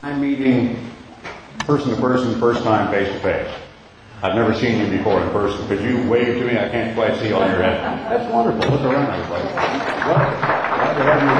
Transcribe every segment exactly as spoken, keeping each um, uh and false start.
I'm meeting person to person, first time face to face. I've never seen you before in person. Could you wave to me? I can't quite see on your head. That's wonderful. Look around, everybody. Welcome. Glad to have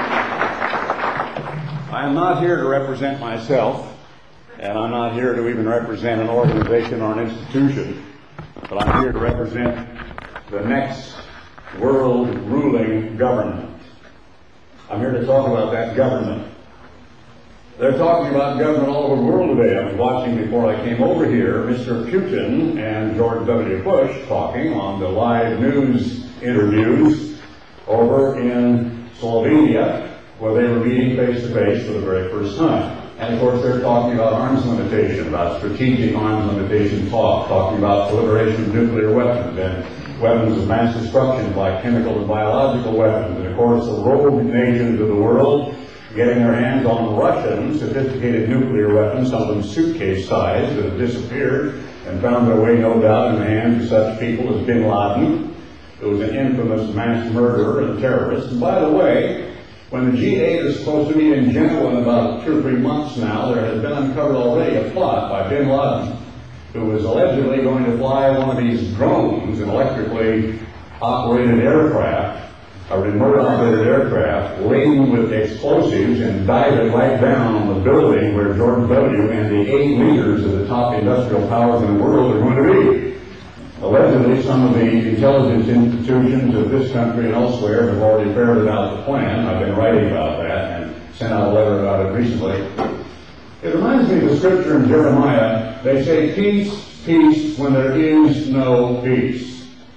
you here. I am not here to represent myself, and I'm not here to even represent an organization or an institution, but I'm here to represent the next world ruling government. I'm here to talk about that government. They're talking about government all over the world today. I was watching before I came over here, Mister Putin and George W. Bush talking on the live news interviews over in Slovenia, where they were meeting face to face for the very first time. And of course they're talking about arms limitation, about strategic arms limitation talk, talking about proliferation of nuclear weapons and weapons of mass destruction like chemical and biological weapons. And of course the rogue nations of the world getting their hands on Russian sophisticated nuclear weapons, some of them suitcase size, that have disappeared and found their way, no doubt, in the hands of such people as bin Laden, who was an infamous mass murderer and terrorist. And by the way, when the G eight is supposed to meet in Genoa in about two or three months now, there has been uncovered already a plot by bin Laden, who was allegedly going to fly one of these drones, an electrically operated aircraft, a remote operated aircraft laden with explosives, and dive it right down on the building where George W. and the eight leaders of the top industrial powers in the world are going to be. Allegedly, some of the intelligence institutions of this country and elsewhere have already ferreted out the plan. I've been writing about that and sent out a letter about it recently. It reminds me of the scripture in Jeremiah. They say, peace, peace, when there is no peace.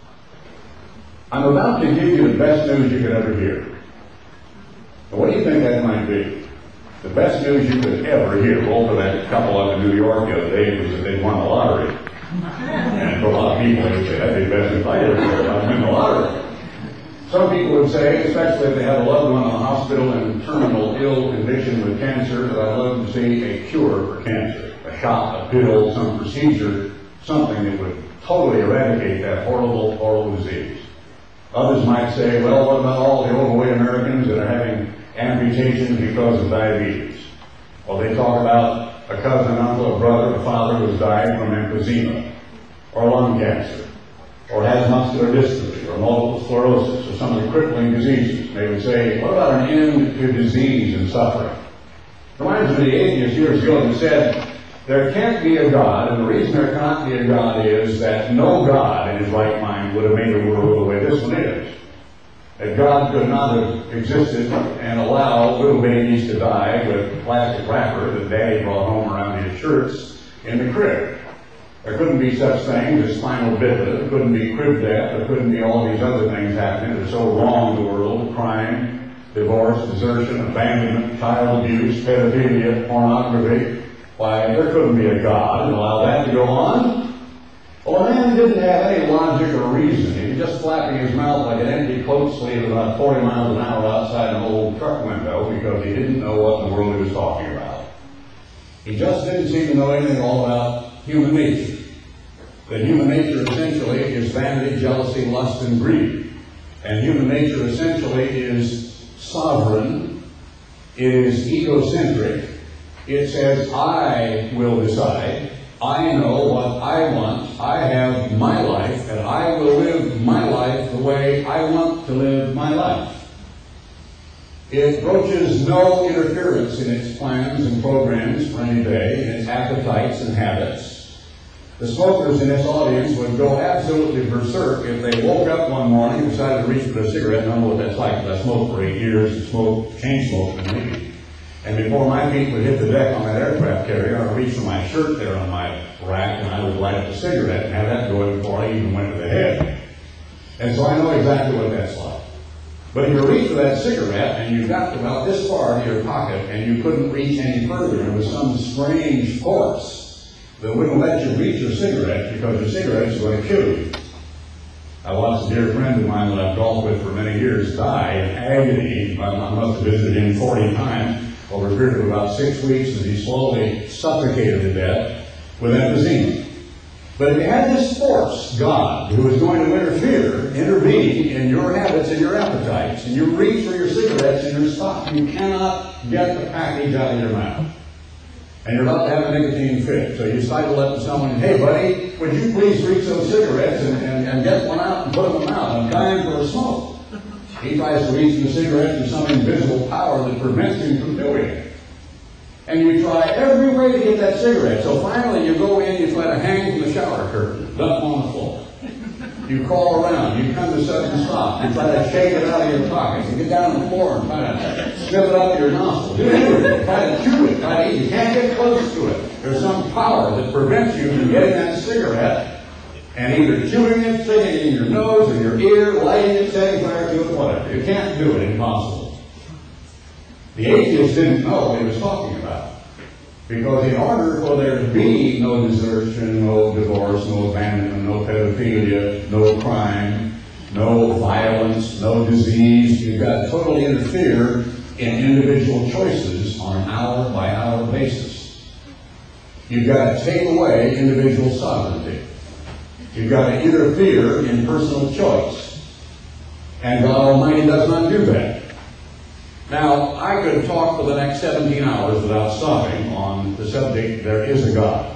I'm about to give you the best news you could ever hear. Now, what do you think that might be? The best news you could ever hear. Well, for that couple up in New York the other day was that they'd won the lottery. And for a lot of people, they would say, that'd be the best news I ever heard about winning the lottery. Some people would say, especially if they have a loved one in a hospital in terminal ill condition with cancer, that I'd love to see a cure for cancer. A shot, a pill, some procedure, something that would totally eradicate that horrible, horrible disease. Others might say, well, what about all the overweight Americans that are having amputations because of diabetes? Well, they talk about a cousin, uncle, a brother, a father who's died from emphysema, or lung cancer, or has muscular dystrophy, or multiple sclerosis, or some of the crippling diseases. They would say, what about an end to disease and suffering? It reminds me of the atheist years ago who said, there can't be a God, and the reason there cannot be a God is that no God in his right mind would have made a world the way this one is. That God could not have existed and allow little babies to die with a plastic wrapper that Daddy brought home around his shirts in the crib. There couldn't be such things as spinal bifida, there couldn't be crib death, there couldn't be all these other things happening that are so wrong in the world, crime, divorce, desertion, abandonment, child abuse, pedophilia, pornography. Why, there couldn't be a God and allow that to go on. Well, a man didn't have any logic or reason. He was just flapping his mouth like an empty coat sleeve at about forty miles an hour outside an old truck window because he didn't know what in the world he was talking about. He just didn't seem to know anything at all about human nature. That human nature essentially is vanity, jealousy, lust, and greed. And human nature essentially is sovereign. It is egocentric. It says, I will decide, I know what I want, I have my life, and I will live my life the way I want to live my life. It broaches no interference in its plans and programs for any day, in its appetites and habits. The smokers in this audience would go absolutely berserk if they woke up one morning and decided to reach for a cigarette. I don't know what that's like, because I smoked for eight years and smoked, chain smoked with me. And before my feet would hit the deck on that aircraft carrier, I would reach for my shirt there on my rack, and I would light up a cigarette and have that going before I even went to the head. And so I know exactly what that's like. But if you reach for that cigarette, and you got about this far into your pocket, and you couldn't reach any further, and it was some strange force that wouldn't let you reach your cigarette because your cigarettes are going to kill you. I watched a dear friend of mine that I've golfed with for many years die in agony. I must have visited him forty times. Over a period of about six weeks as he slowly suffocated to death with emphysema. But if you had this force, God, who is going to interfere, intervene in your habits and your appetites, and you reach for your cigarettes and your stock, you cannot get the package out of your mouth. and you're about to have a nicotine fit. So you sidle up to someone, hey buddy, would you please reach those cigarettes and, and, and get one out and put them in the mouth? I'm dying for a smoke. He tries to reach the cigarette with some invisible power that prevents him from doing it. And you try every way to get that cigarette. So finally you go in, you try to hang from the shower curtain, dump on the floor. You crawl around, you come to sudden stop, you try to shake it out of your pockets, you get down on the floor and try to sniff it up your nostrils. Do everything, try to chew it, try to eat it. You can't get close to it. There's some power that prevents you from getting that cigarette and either chewing it, sticking it in your nose or your ear, lighting it, setting fire to it, whatever. You can't do it, impossible. The atheist didn't know what he was talking about. Because in order for there to be no desertion, no divorce, no abandonment, no pedophilia, no crime, no violence, no disease, you've got to totally interfere in individual choices on an hour-by-hour basis. You've got to take away individual sovereignty. You've got to interfere in personal choice. And God Almighty does not do that. Now, I could talk for the next seventeen hours without stopping on the subject, there is a God.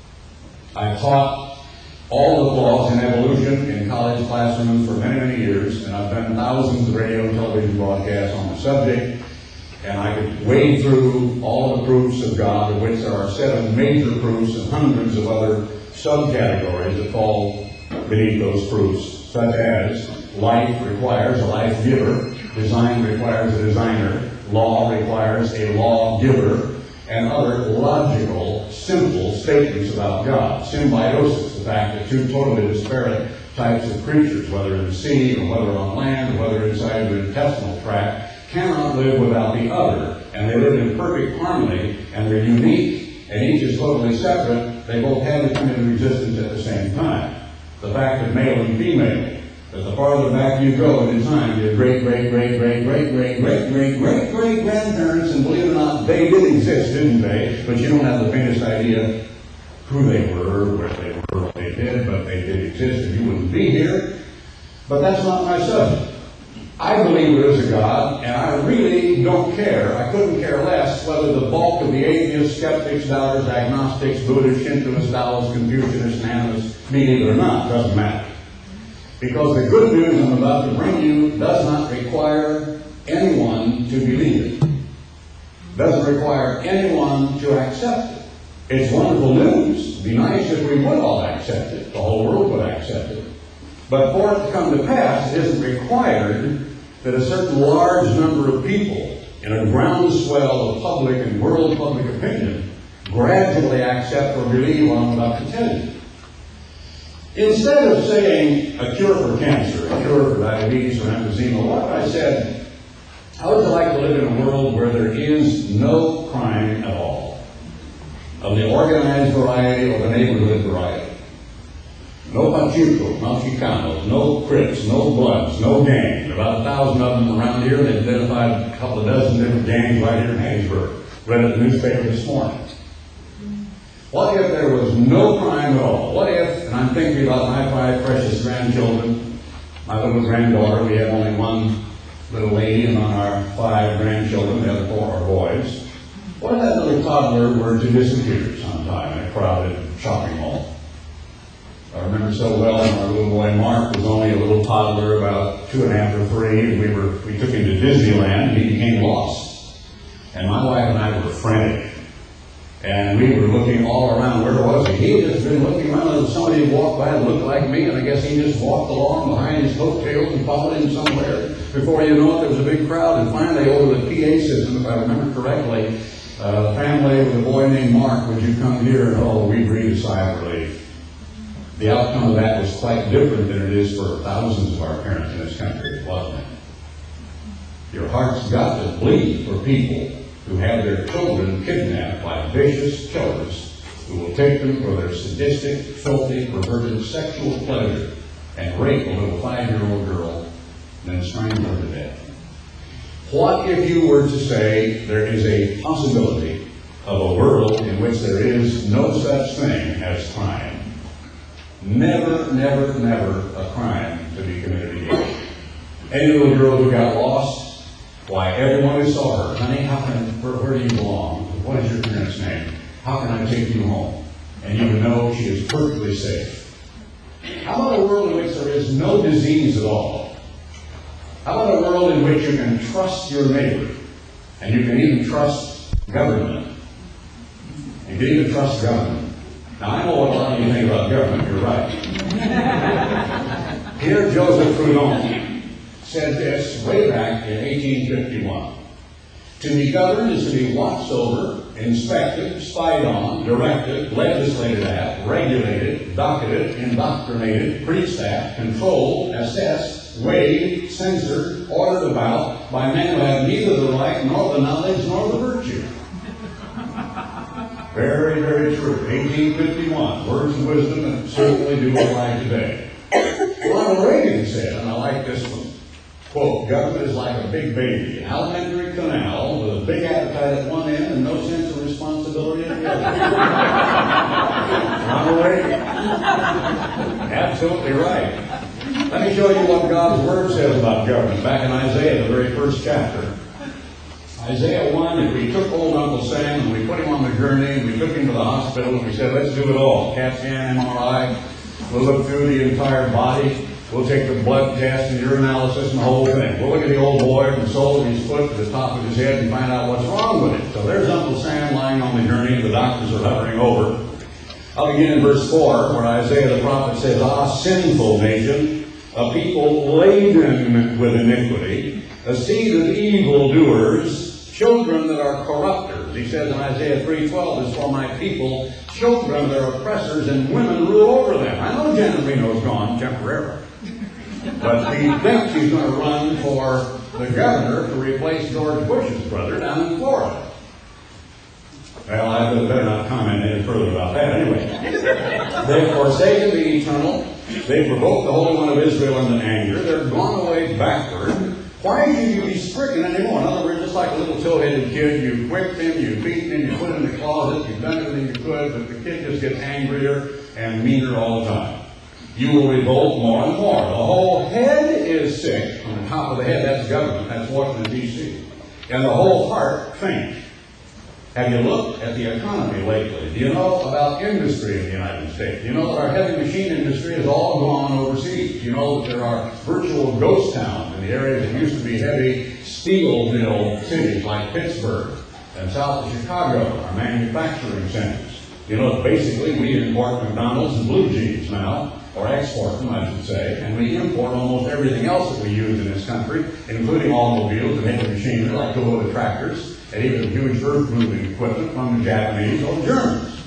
I've taught all the laws in evolution in college classrooms for many, many years, and I've done thousands of radio and television broadcasts on the subject, and I could wade through all the proofs of God, of which there are seven major proofs and hundreds of other subcategories that fall beneath those proofs, such as life requires a life giver, design requires a designer, law requires a lawgiver, and other logical, simple statements about God. Symbiosis, the fact that two totally disparate types of creatures, whether in the sea or whether on land or whether inside the intestinal tract, cannot live without the other, and they live in perfect harmony, and they're unique, and each is totally separate. They both have to come into existence at the same time. The fact that male and female, that the farther back you go in time, your great, great, great, great, great, great, great, great, great, great grandparents, and believe it or not, they did exist, didn't they? But you don't have the faintest idea who they were, where they were, what they did, but they did exist, and you wouldn't be here. But that's not my subject. I believe there is a God, and I really don't care. I couldn't care less whether the bulk of the atheists, skeptics, doubters, agnostics, Buddhists, Shintoists, Taoists, Confucianists, and animists mean it or not. Doesn't matter. Because the good news I'm about to bring you does not require anyone to believe it. Doesn't require anyone to accept it. It's wonderful news. It'd be nice if we would all accept it. The whole world would accept it. But for it to come to pass, it isn't required that a certain large number of people in a groundswell of public and world public opinion gradually accept or believe what I'm about to tell you. Instead of saying a cure for cancer, a cure for diabetes or emphysema, what if I said, how would you like to live in a world where there is no crime at all? Of the organized variety or the neighborhood variety. No Pachuco, no Chicanos, no Crips, no Bloods, no gangs. About a thousand of them around here. They identified a couple of dozen different gangs right here in Hattiesburg. Read it in the newspaper this morning. What if there was no crime at all? What if, and I'm thinking about my five precious grandchildren, my little granddaughter, we have only one little lady among our five grandchildren, the other four are boys. What if that little toddler were to disappear sometime in a crowded shopping mall? I remember so well when our little boy Mark was only a little toddler, about two and a half or three, and we were we took him to Disneyland, and he became lost. And my wife and I were frantic. And we were looking all around. Where was he? He had just been looking around, and somebody walked by and looked like me, and I guess he just walked along behind his coattails and followed him somewhere. Before you know it, there was a big crowd, and finally over the P A system, if I remember correctly, uh, a family with a boy named Mark, would you come here? And oh, we breathed a sigh of relief. The outcome of that was quite different than it is for thousands of our parents in this country, wasn't it? Your heart's got to bleed for people who have their children kidnapped by vicious killers who will take them for their sadistic, filthy, perverted sexual pleasure and rape a little five-year-old girl and then strangle her to death. What if you were to say there is a possibility of a world in which there is no such thing as crime? Never, never, never a crime to be committed against. Any little girl who got lost, why, everyone who saw her, honey, how can, where, where do you belong? What is your parents' name? how can I take you home? And you would know she is perfectly safe. How about a world in which there is no disease at all? How about a world in which you can trust your neighbor, and you can even trust government? You can even trust government. Now, I know what a lot of you think about government. You're right. Here, Joseph Proudhon said this way back in eighteen fifty-one. To be governed is to be watched over, inspected, spied on, directed, legislated at, regulated, docketed, indoctrinated, preached at, controlled, assessed, weighed, censored, ordered about by men who have neither the right nor the knowledge nor the virtue. Very, very true. eighteen fifty-one. Words of wisdom that certainly do apply today. Ronald Reagan said, and I like this one, quote, government is like a big baby, an alimentary canal with a big appetite at one end and no sense of responsibility at the other. Ronald Reagan. Absolutely right. Let me show you what God's Word says about government. Back in Isaiah, the very first chapter. Isaiah one, if we took old Uncle Sam and we put him on the journey and we took him to the hospital and we said, let's do it all. CAT scan, M R I, we'll look through the entire body. We'll take the blood test and urinalysis and the whole thing. We'll look at the old boy from the sole of his foot to the top of his head and find out what's wrong with it. So there's Uncle Sam lying on the journey. The doctors are hovering over. I'll begin in verse four, where Isaiah the prophet says, ah, sinful nation, a people laden with iniquity, a seed of evildoers, children that are corrupters. He says in Isaiah three twelve, is for my people, children that are oppressors, and women rule over them. I know Janet Reno's gone temporarily. But he thinks he's going to run for the governor to replace George Bush's brother down in Florida. Well, I better not comment any further about that anyway. They've forsaken the eternal. They've provoked the Holy One of Israel into anger. They're gone away backward. Why should you be stricken anymore? In other words, just like a little tow-headed kid, you whipped him, you beat him, you put him in the closet, you've done everything you could, but the kid just gets angrier and meaner all the time. You will revolt more and more. The whole head is sick. On the top of the head, that's government. That's Washington, D C And the whole heart faint. Have you looked at the economy lately? Do you know about industry in the United States? Do you know that our heavy machine industry has all gone overseas? Do you know that there are virtual ghost towns in the areas that used to be heavy steel mill cities like Pittsburgh and south of Chicago, our manufacturing centers? You know that basically we import McDonald's and blue jeans now, or export them, I should say, and we import almost everything else that we use in this country, including automobiles and heavy machinery like Kubota tractors, and even huge earth-moving equipment from the Japanese or the Germans.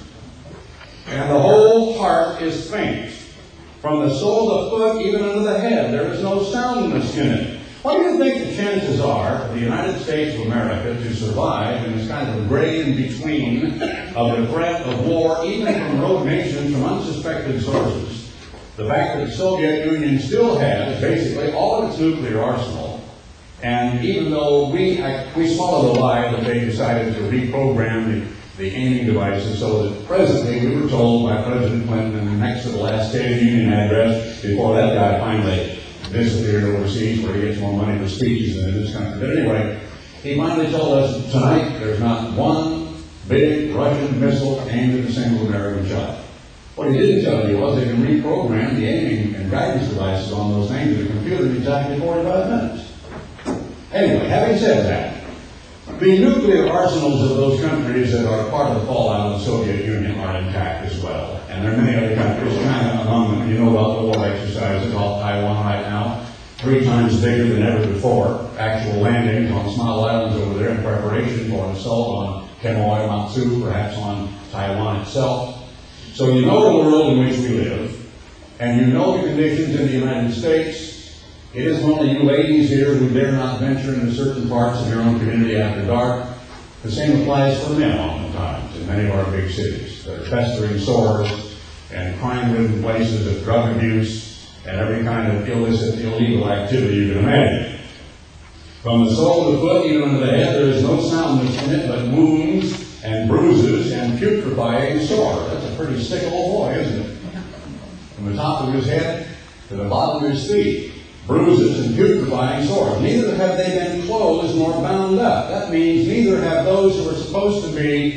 And the whole heart is faint. From the sole of the foot, even under the head, there is no soundness in it. What do you think the chances are of the United States of America to survive in this kind of gray in-between of the threat of war, even from rogue nations, from unsuspected sources? The fact that the Soviet Union still has basically all of its nuclear arsenal, and even though we we swallowed the lie that they decided to reprogram the, the aiming devices so that presently we were told by President Clinton next to the last State of the Union address before that guy finally disappeared overseas where he gets more money for speeches than in this country. But anyway, he finally told us tonight there's not one big Russian missile aimed at a single American child. What he didn't tell you was they can reprogram the aiming and guidance devices on those things in the computer in exactly forty-five minutes. Anyway, having said that, the nuclear arsenals of those countries that are part of the fallout of the Soviet Union are intact as well. And there are many other countries, China among them. You know about the war exercises off Taiwan right now, three times bigger than ever before. Actual landings on small islands over there in preparation for an assault on Quemoy, Matsu, perhaps on Taiwan itself. So you know the world in which we live, and you know the conditions in the United States. It isn't only you ladies here who dare not venture into certain parts of your own community after dark. The same applies for men oftentimes in many of our big cities. There are festering sores and crime-ridden places of drug abuse and every kind of illicit, illegal activity you can imagine. From the sole of the foot even under the head, there is no soundness in it but wounds and bruises and putrefying sore. That's a pretty sick old boy, isn't it? From the top of his head to the bottom of his feet, bruises and putrefying sores. Neither have they been closed nor bound up. That means neither have those who are supposed to be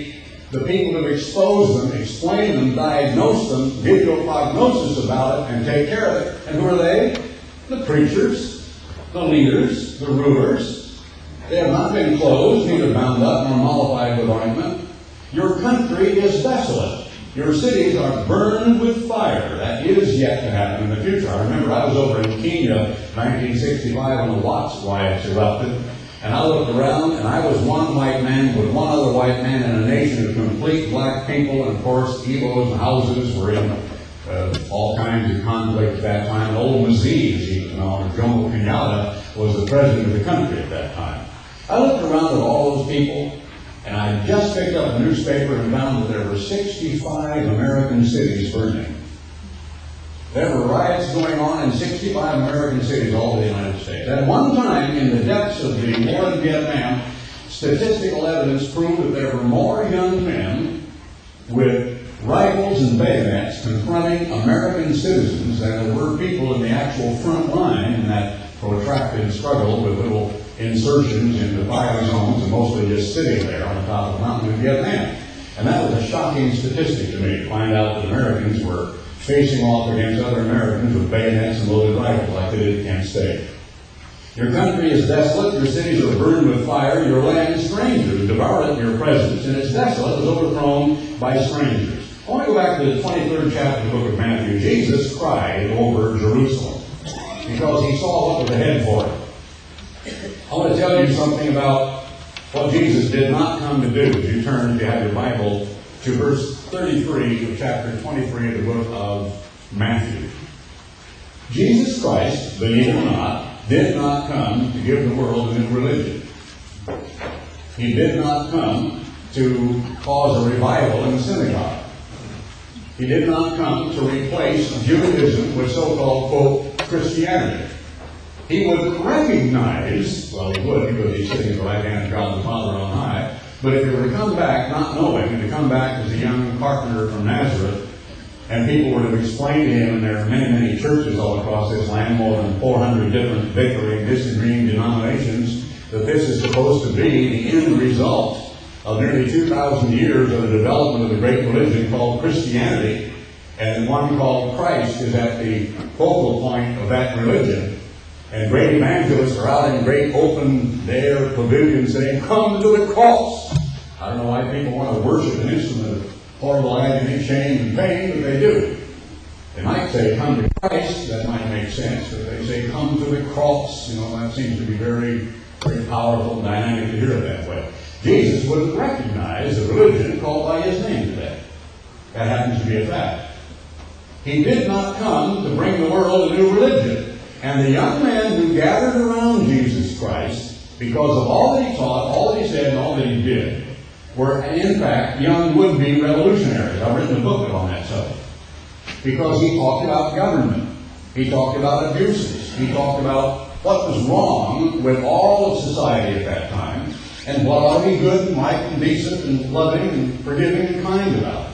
the people who expose them, explain them, diagnose them, give you a prognosis about it, and take care of it. And who are they? The preachers, the leaders, the rulers. They have not been closed, neither bound up nor mollified with ointment. Your country is desolate. Your cities are burned with fire. That is yet to happen in the future. I remember I was over in Kenya, nineteen sixty-five, when the Watts riots erupted. And I looked around, and I was one white man with one other white man in a nation of complete black people. And of course, Igbos and Hausas were in uh, all kinds of conflict at that time. And old Mzee, as he was known, or Jomo Kenyatta, was the president of the country at that time. I looked around at all those people, and I just picked up a newspaper and found that there were sixty-five American cities burning. There were riots going on in sixty-five American cities all over the United States. At one time, in the depths of the war in Vietnam, statistical evidence proved that there were more young men with rifles and bayonets confronting American citizens than there were people in the actual front line in that protracted struggle with little insertions into fire zones and mostly just sitting there on the top of the mountain in Vietnam. And that was a shocking statistic to me, to find out that Americans were facing off against other Americans with bayonets and loaded rifles like they did at Kent State. Your country is desolate, your cities are burned with fire, your land strangers devour it in your presence, and it's desolate, it's overthrown by strangers. I want to go back to the twenty-third chapter of the book of Matthew. Jesus cried over Jerusalem because he saw what was ahead for him. I want to tell you something about what Jesus did not come to do. As you turn, if you have your Bible, to verse thirty-three of chapter twenty-three of the book of Matthew. Jesus Christ, believe it or not, did not come to give the world a new religion. He did not come to cause a revival in the synagogue. He did not come to replace Judaism with so-called, quote, Christianity. He would recognize, well, he would, because he's sitting at the right hand of God the Father on high, but if he were to come back not knowing, and to come back as a young carpenter from Nazareth, and people were to explain to him, and there are many, many churches all across this land, more than four hundred different differing, disagreeing denominations, that this is supposed to be the end result of nearly two thousand years of the development of the great religion called Christianity, and one called Christ is at the focal point of that religion. And great evangelists are out in great open air pavilions saying, come to the cross. I don't know why people want to worship an instrument of horrible agony, shame, and pain, but they do. They might say, come to Christ. That might make sense. But they say, come to the cross. You know, that seems to be very, very powerful and dynamic to hear it that way. Jesus wouldn't recognize a religion called by his name today. That happens to be a fact. He did not come to bring the world a new religion. And the young men who gathered around Jesus Christ, because of all that he taught, all that he said, and all that he did, were in fact young would-be revolutionaries. I've written a booklet on that subject. Because he talked about government. He talked about abuses. He talked about what was wrong with all of society at that time, and what ought to be good and right and decent and loving and forgiving and kind about.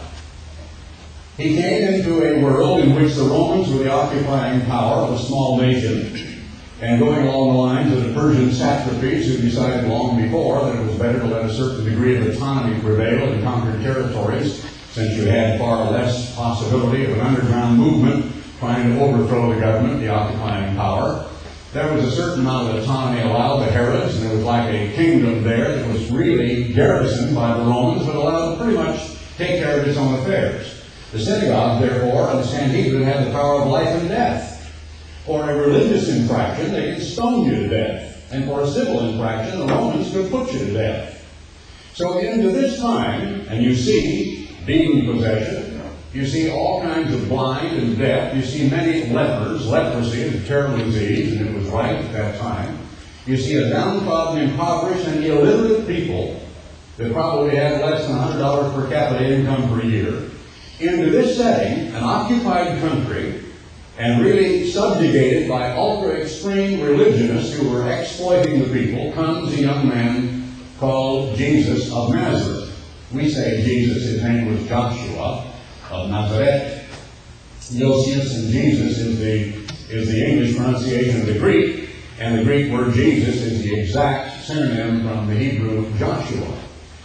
He came into a world in which the Romans were the occupying power of a small nation, and going along the lines of the Persian satrapies who decided long before that it was better to let a certain degree of autonomy prevail in conquered territories, since you had far less possibility of an underground movement trying to overthrow the government, the occupying power. There was a certain amount of autonomy allowed to Herods, and there was like a kingdom there that was really garrisoned by the Romans, but allowed to pretty much take care of its own affairs. The synagogue, therefore, and the Sanhedrin had the power of life and death. For a religious infraction, they could stone you to death. And for a civil infraction, the Romans could put you to death. So into this time, and you see demon possession, you see all kinds of blind and deaf, you see many lepers. Leprosy is a terrible disease, and it was right at that time. You see a downtrodden, impoverished, and illiterate people that probably had less than one hundred dollars per capita income per year. Into this setting, an occupied country, and really subjugated by ultra-extreme religionists who were exploiting the people, comes a young man called Jesus of Nazareth. We say Jesus, his name was Joshua of Nazareth. Josias and Jesus is the, is the English pronunciation of the Greek, and the Greek word Jesus is the exact synonym from the Hebrew Joshua.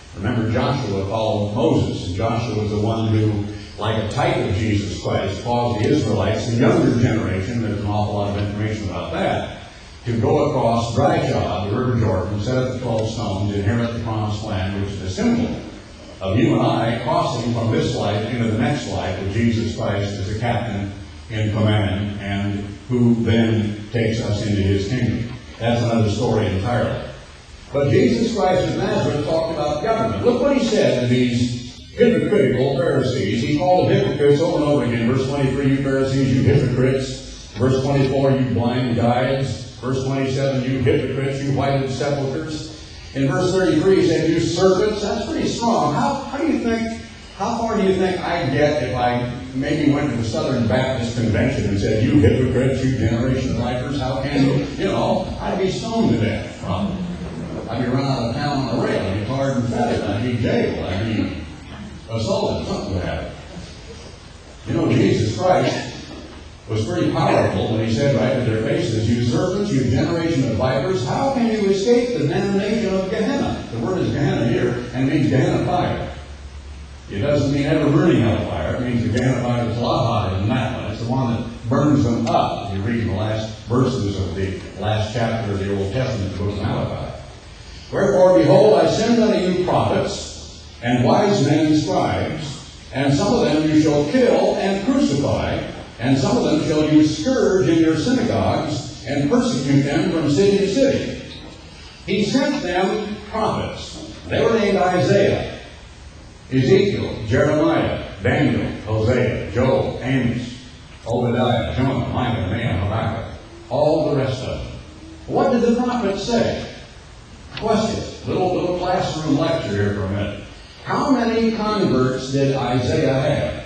Remember, Joshua followed Moses, and Joshua was the one who, like a type of Jesus Christ, caused the Israelites, the younger generation, there's an awful lot of information about that, to go across dry shod, the River Jordan, set up the twelve stones, inherit the promised land, which is a symbol of you and I crossing from this life into the next life with Jesus Christ as the captain in command, and who then takes us into his kingdom. That's another story entirely. But Jesus Christ of Nazareth talked about government. Look what he said to these hypocritical Pharisees. He called them hypocrites over and over again. Verse twenty-three, you Pharisees, you hypocrites. Verse twenty-four, you blind guides. Verse twenty-seven, you hypocrites, you whited sepulchres. In verse thirty-three, he said, you serpents. That's pretty strong. How, how do you think, how far do you think I'd get if I maybe went to the Southern Baptist Convention and said, you hypocrites, you generation of vipers, how can you? You know, I'd be stoned to death, probably. I'd be run out of town on a rail. I'd be tarred and feathered. I'd be jailed. I'd be assaulted. Something would happen. You know, Jesus Christ was pretty powerful when he said right to their faces, you serpents, you generation of vipers, how can you escape the damnation of Gehenna? The word is Gehenna here, and means Gehenna fire. It doesn't mean ever burning hellfire. It means the Gehenna fire that's a lot hotter than that one. It's the one that burns them up. You read the last verses of the last chapter of the Old Testament, the book of Malachi. Wherefore, behold, I send unto you prophets, and wise men and scribes, and some of them you shall kill and crucify, and some of them shall you scourge in your synagogues, and persecute them from city to city. He sent them prophets. They were named Isaiah, Ezekiel, Jeremiah, Daniel, Hosea, Joel, Amos, Obadiah, Jonah, Micah, Nahum, Habakkuk, all the rest of them. What did the prophets say? Question. Little, little classroom lecture here for a minute. How many converts did Isaiah have?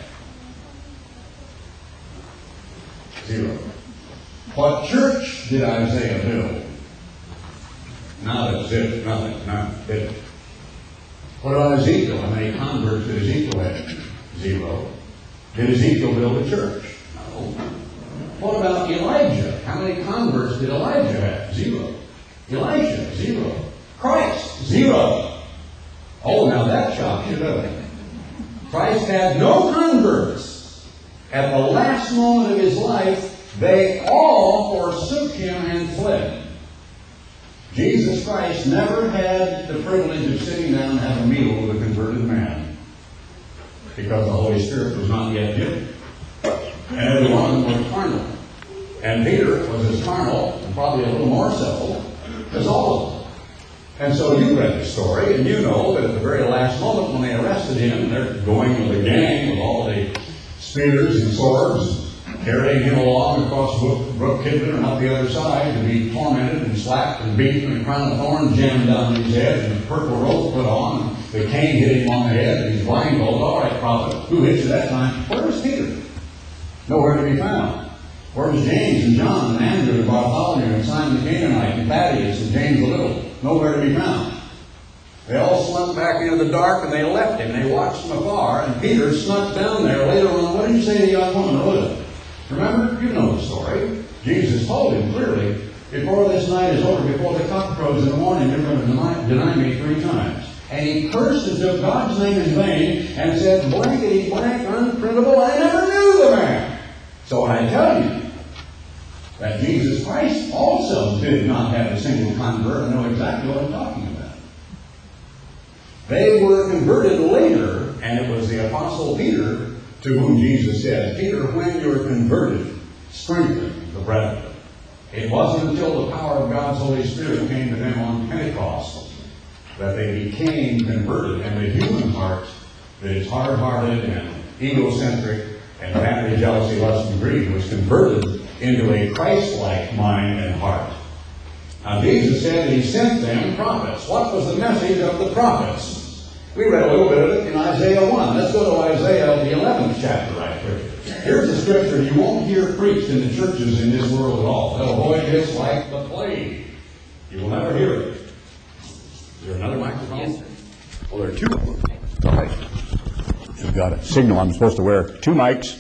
Zero. What church did Isaiah build? Not a zip, nothing, none, did it. What about Ezekiel? How many converts did Ezekiel have? Zero. Did Ezekiel build a church? No. What about Elijah? How many converts did Elijah have? Zero. Elisha? Zero. Christ? Zero. Oh, now that shocks you, doesn't it? Christ had no converts. At the last moment of his life, they all forsook him and fled. Jesus Christ never had the privilege of sitting down and having a meal with a converted man, because the Holy Spirit was not yet given. And every one of them was carnal. And Peter was as carnal, and probably a little more so, as all of them. And so you read the story, and you know that at the very last moment when they arrested him, they're going with a gang with all the spears and swords, carrying him along across Brook Kidron and up the other side to be tormented and slapped and beaten, and a crown of thorns jammed down his head, and a purple robe put on, and the cane hit him on the head, and he's blindfolded. All right, prophet, who hit you that time? Where was Peter? Nowhere to be found. Where was James and John and Andrew and Bartholomew and Simon the Canaanite and Thaddeus and James the Little? Nowhere to be found. They all slunk back into the dark and they left him. They watched from afar, and Peter snuck down there later on. What did you say to the young woman, Rhoda? Remember? You know the story. Jesus told him clearly, before this night is over, before the cock crows in the morning, you're going to deny, deny me three times. And he cursed and took God's name in vain and said, blankety blank, unprintable, I never knew the man. So I tell you that Jesus Christ also did not have a single convert. I know exactly what I'm talking about. They were converted later, and it was the Apostle Peter to whom Jesus said, Peter, when you're converted, strengthen the brethren. It wasn't until the power of God's Holy Spirit came to them on Pentecost that they became converted, and the human heart that is hard-hearted and egocentric and vanity, jealousy, lust, and greed was converted into a Christ-like mind and heart. Now Jesus said that he sent them prophets. What was the message of the prophets? We read a little bit of it in Isaiah one. Let's go to Isaiah, the eleventh chapter right quick. Here's a scripture you won't hear preached in the churches in this world at all. They'll avoid this like the plague. You will never hear it. Is there another microphone? Yes, sir. Well, there are two of them. All right. You've got a signal. I'm supposed to wear two mics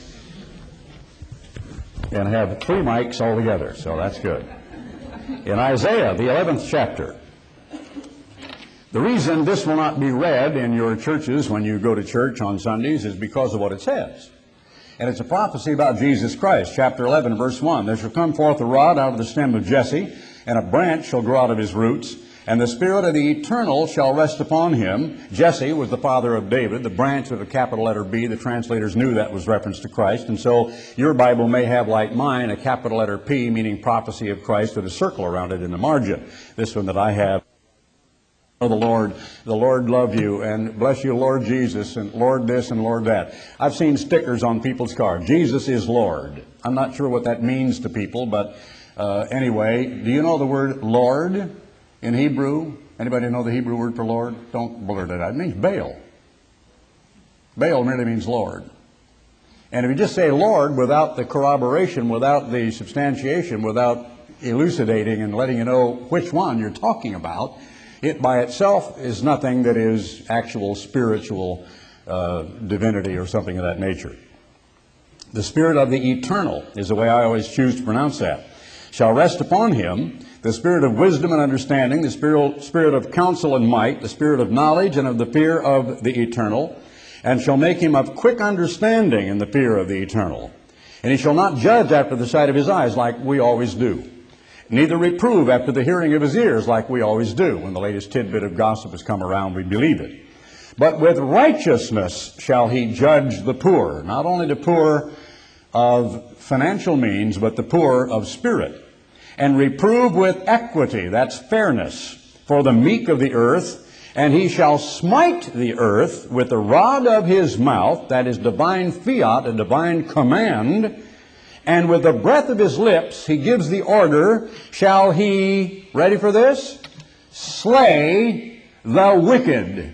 and have three mics altogether, so that's good. In Isaiah, the eleventh chapter, The reason this will not be read in your churches when you go to church on Sundays is because of what it says. And it's a prophecy about Jesus Christ, chapter eleven, verse one. There shall come forth a rod out of the stem of Jesse, and a branch shall grow out of his roots, and the Spirit of the Eternal shall rest upon him. Jesse was the father of David. The branch with a capital letter B, the translators knew that was reference to Christ. And so your Bible may have, like mine, a capital letter P, meaning prophecy of Christ, with a circle around it in the margin. This one that I have, oh, the Lord, the Lord love you, and bless you, Lord Jesus, and Lord this and Lord that. I've seen stickers on people's cars. Jesus is Lord. I'm not sure what that means to people, but uh, anyway, do you know the word Lord in Hebrew? Anybody know the Hebrew word for Lord? Don't blurt it out. It means Baal. Baal merely means Lord. And if you just say Lord without the corroboration, without the substantiation, without elucidating and letting you know which one you're talking about, it by itself is nothing that is actual spiritual uh, divinity or something of that nature. The Spirit of the Eternal is the way I always choose to pronounce that. Shall rest upon him, the Spirit of wisdom and understanding, the spirit, spirit of counsel and might, the Spirit of knowledge and of the fear of the Eternal, and shall make him of quick understanding in the fear of the Eternal. And he shall not judge after the sight of his eyes like we always do, neither reprove after the hearing of his ears like we always do. When the latest tidbit of gossip has come around, we believe it. But with righteousness shall he judge the poor, not only the poor of financial means, but the poor of spirit. And reprove with equity, that's fairness, for the meek of the earth. And he shall smite the earth with the rod of his mouth, that is divine fiat, a divine command. And with the breath of his lips, he gives the order, shall he, ready for this? Slay the wicked.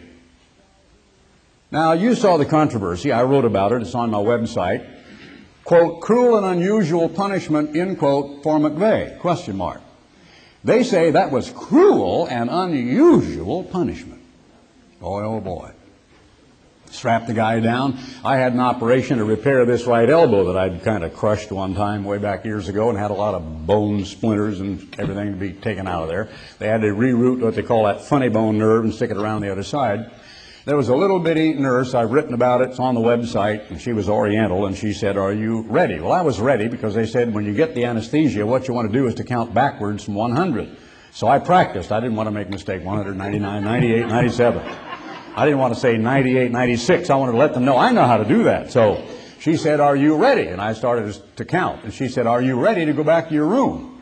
Now, you saw the controversy. I wrote about it. It's on my website. Quote, cruel and unusual punishment, end quote, for McVeigh, question mark. They say that was cruel and unusual punishment. Boy, oh boy. Strapped the guy down. I had an operation to repair this right elbow that I'd kind of crushed one time way back years ago and had a lot of bone splinters and everything to be taken out of there. They had to reroute what they call that funny bone nerve and stick it around the other side. There was a little bitty nurse, I've written about it, it's on the website, and she was Oriental, and she said, are you ready? Well, I was ready because they said when you get the anesthesia, what you want to do is to count backwards from one hundred. So I practiced. I didn't want to make a mistake. one hundred ninety-nine, ninety-eight, ninety-seven. I didn't want to say ninety-eight, ninety-six. I wanted to let them know I know how to do that. So she said, are you ready? And I started to count. And she said, are you ready to go back to your room?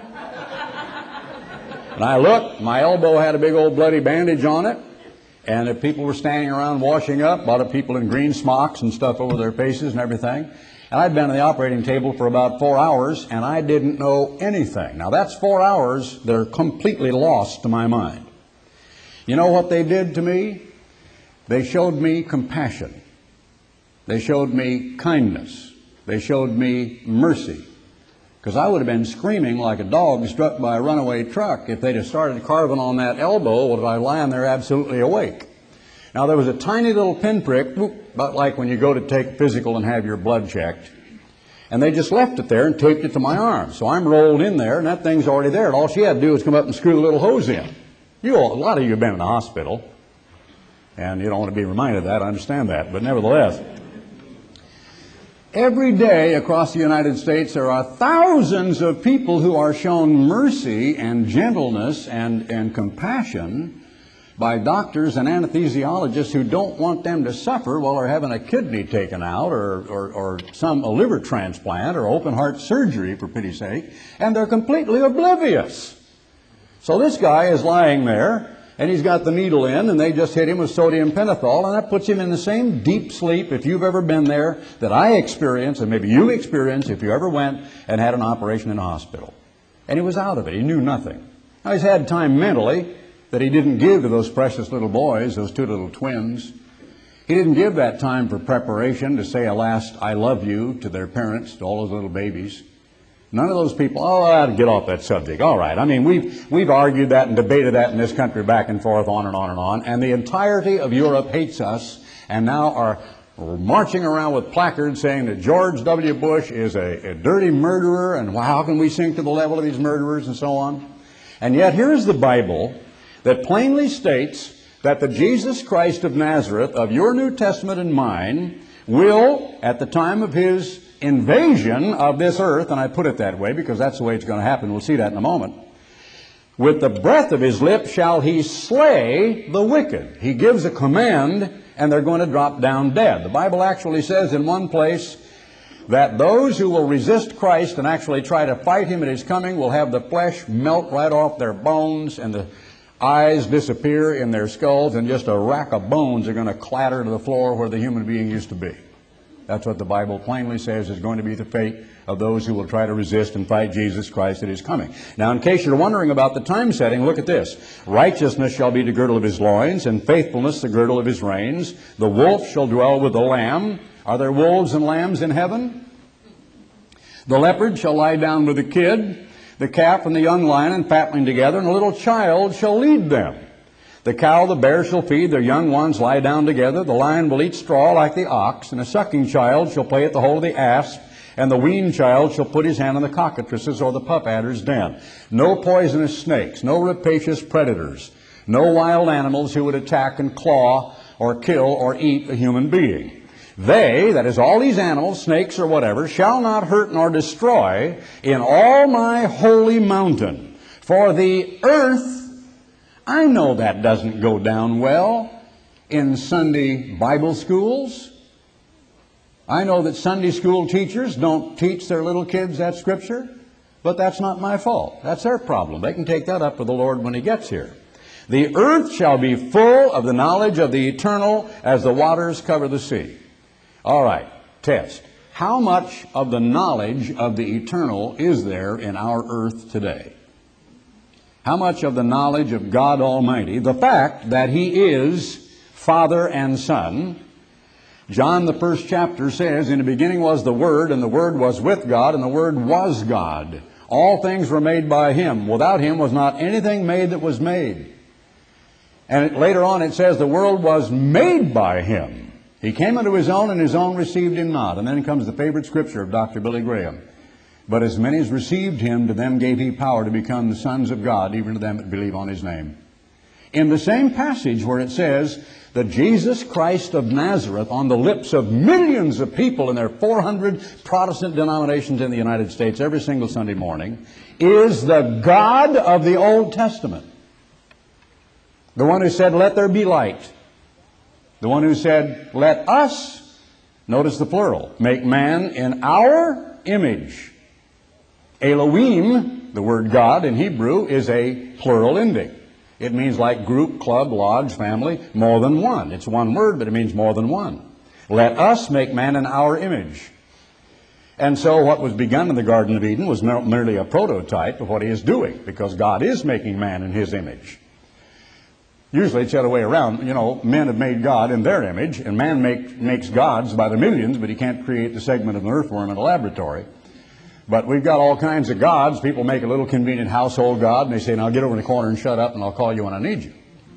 And I looked. My elbow had a big old bloody bandage on it. And if people were standing around washing up, a lot of people in green smocks and stuff over their faces and everything. And I'd been on the operating table for about four hours, and I didn't know anything. Now, that's four hours that are completely lost to my mind. You know what they did to me? They showed me compassion. They showed me kindness. They showed me mercy. Because I would have been screaming like a dog struck by a runaway truck if they'd have started carving on that elbow while I lying there absolutely awake. Now, there was a tiny little pinprick, about like when you go to take physical and have your blood checked. And they just left it there and taped it to my arm. So I'm rolled in there, and that thing's already there. And all she had to do was come up and screw the little hose in. You all, a lot of you have been in the hospital. And you don't want to be reminded of that, I understand that. But nevertheless, every day across the United States, there are thousands of people who are shown mercy and gentleness and, and compassion by doctors and anesthesiologists who don't want them to suffer while they're having a kidney taken out or, or, or some a liver transplant or open heart surgery, for pity's sake, and they're completely oblivious. So this guy is lying there, and he's got the needle in, and they just hit him with sodium pentothal, and that puts him in the same deep sleep, if you've ever been there, that I experienced, and maybe you experienced if you ever went and had an operation in a hospital. And he was out of it. He knew nothing. Now, he's had time mentally that he didn't give to those precious little boys, those two little twins. He didn't give that time for preparation to say a last I love you to their parents, to all those little babies. None of those people, oh, I'll get off that subject. All right. I mean, we've, we've argued that and debated that in this country back and forth, on and on and on. And the entirety of Europe hates us and now are marching around with placards saying that George W. Bush is a, a dirty murderer and how can we sink to the level of these murderers and so on. And yet here's the Bible that plainly states that the Jesus Christ of Nazareth of your New Testament and mine will, at the time of His invasion of this earth, and I put it that way because that's the way it's going to happen, we'll see that in a moment, with the breath of His lips shall He slay the wicked. He gives a command, and they're going to drop down dead. The Bible actually says in one place that those who will resist Christ and actually try to fight Him at His coming will have the flesh melt right off their bones and the eyes disappear in their skulls, and just a rack of bones are going to clatter to the floor where the human being used to be. That's what the Bible plainly says is going to be the fate of those who will try to resist and fight Jesus Christ at His coming. Now, in case you're wondering about the time setting, look at this. Righteousness shall be the girdle of His loins, and faithfulness the girdle of His reins. The wolf shall dwell with the lamb. Are there wolves and lambs in heaven? The leopard shall lie down with the kid, the calf and the young lion and fatling together, and a little child shall lead them. The cow, the bear shall feed, their young ones lie down together. The lion will eat straw like the ox, and a sucking child shall play at the hole of the asp, and the weaned child shall put his hand on the cockatrices or the pup adder's den. No poisonous snakes, no rapacious predators, no wild animals who would attack and claw or kill or eat a human being. They, that is all these animals, snakes or whatever, shall not hurt nor destroy in all my holy mountain. For the earth, I know that doesn't go down well in Sunday Bible schools. I know that Sunday school teachers don't teach their little kids that Scripture, but that's not my fault. That's their problem. They can take that up with the Lord when He gets here. The earth shall be full of the knowledge of the eternal as the waters cover the sea. All right, test. How much of the knowledge of the eternal is there in our earth today? How much of the knowledge of God Almighty, the fact that He is Father and Son? John, the first chapter, says, in the beginning was the Word, and the Word was with God, and the Word was God. All things were made by Him. Without Him was not anything made that was made. And it, later on it says the world was made by Him. He came unto His own, and His own received Him not. And then comes the favorite scripture of Doctor Billy Graham. But as many as received Him, to them gave He power to become the sons of God, even to them that believe on His name. In the same passage where it says that Jesus Christ of Nazareth, on the lips of millions of people in their four hundred Protestant denominations in the United States every single Sunday morning, is the God of the Old Testament. The one who said, let there be light. The one who said, let us, notice the plural, make man in our image. Elohim, the word God in Hebrew, is a plural ending. It means like group, club, lodge, family, more than one. It's one word, but it means more than one. Let us make man in our image. And so what was begun in the Garden of Eden was merely a prototype of what He is doing, because God is making man in His image. Usually it's the other way around. You know, men have made God in their image, and man make, makes gods by the millions, but he can't create the segment of an earthworm in a laboratory. But we've got all kinds of gods. People make a little convenient household god, and they say, now get over in the corner and shut up, and I'll call you when I need you.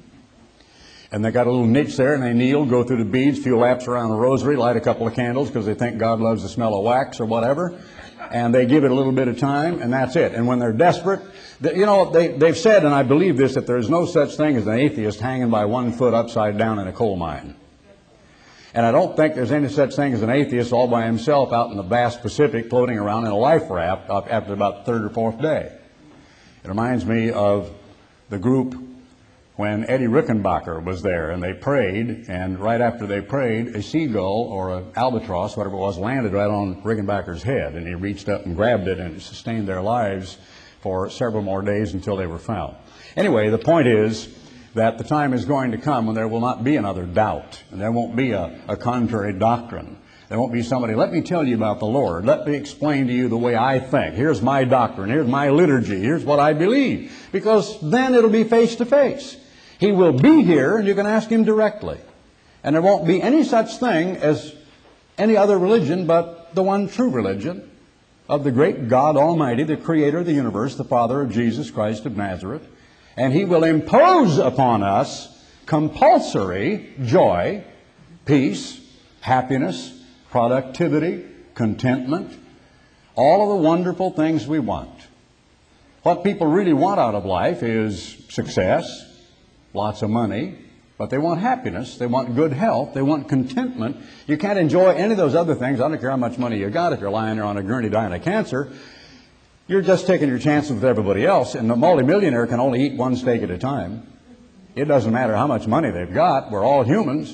And they got a little niche there, and they kneel, go through the beads, a few laps around the rosary, light a couple of candles because they think God loves the smell of wax or whatever. And they give it a little bit of time, and that's it. And when they're desperate, they, you know, they, they've said, and I believe this, that there is no such thing as an atheist hanging by one foot upside down in a coal mine. And I don't think there's any such thing as an atheist all by himself out in the vast Pacific floating around in a life raft up after about the third or fourth day. It reminds me of the group when Eddie Rickenbacker was there, and they prayed, and right after they prayed, a seagull or an albatross, whatever it was, landed right on Rickenbacker's head, and he reached up and grabbed it, and it sustained their lives for several more days until they were found. Anyway, the point is that the time is going to come when there will not be another doubt, and there won't be a, a contrary doctrine. There won't be somebody, let me tell you about the Lord. Let me explain to you the way I think. Here's my doctrine. Here's my liturgy. Here's what I believe. Because then it'll be face to face. He will be here, and you can ask Him directly. And there won't be any such thing as any other religion but the one true religion of the great God Almighty, the Creator of the universe, the Father of Jesus Christ of Nazareth. And He will impose upon us compulsory joy, peace, happiness, productivity, contentment, all of the wonderful things we want. What people really want out of life is success, lots of money, but they want happiness, they want good health, they want contentment. You can't enjoy any of those other things. I don't care how much money you got. If you're lying there on a gurney dying of cancer, you're just taking your chances with everybody else, and the multimillionaire can only eat one steak at a time. It doesn't matter how much money they've got. We're all humans.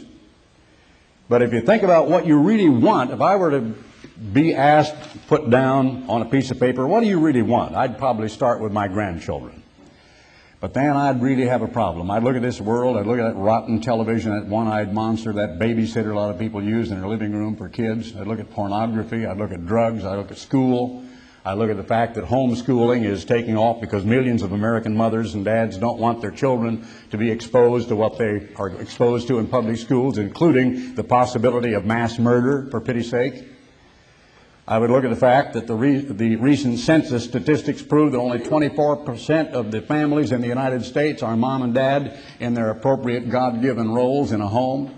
But if you think about what you really want, if I were to be asked, put down on a piece of paper, what do you really want? I'd probably start with my grandchildren. But then I'd really have a problem. I'd look at this world, I'd look at that rotten television, that one-eyed monster, that babysitter a lot of people use in their living room for kids. I'd look at pornography, I'd look at drugs, I'd look at school. I look at the fact that homeschooling is taking off because millions of American mothers and dads don't want their children to be exposed to what they are exposed to in public schools, including the possibility of mass murder, for pity's sake. I would look at the fact that the, re the recent census statistics prove that only twenty-four percent of the families in the United States are mom and dad in their appropriate God-given roles in a home,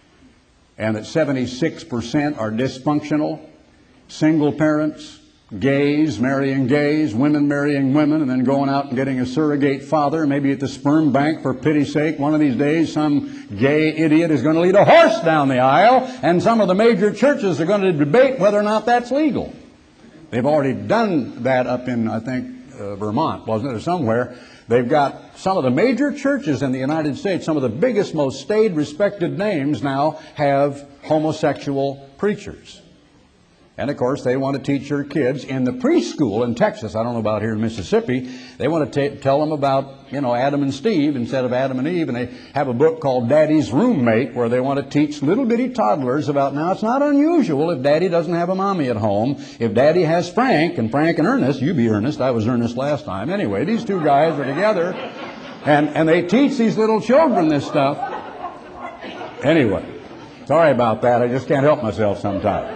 and that seventy-six percent are dysfunctional, single parents, gays marrying gays, women marrying women, and then going out and getting a surrogate father, maybe at the sperm bank. For pity's sake, one of these days some gay idiot is going to lead a horse down the aisle, and some of the major churches are going to debate whether or not that's legal. They've already done that up in, I think, uh, Vermont, wasn't it, or somewhere. They've got some of the major churches in the United States, some of the biggest, most staid, respected names now have homosexual preachers. And, of course, they want to teach your kids in the preschool in Texas. I don't know about here in Mississippi. They want to tell them about, you know, Adam and Steve instead of Adam and Eve. And they have a book called Daddy's Roommate where they want to teach little bitty toddlers about, now, it's not unusual if Daddy doesn't have a mommy at home. If Daddy has Frank, and Frank and Ernest, you be Ernest, I was Ernest last time. Anyway, these two guys are together, and, and they teach these little children this stuff. Anyway, sorry about that. I just can't help myself sometimes.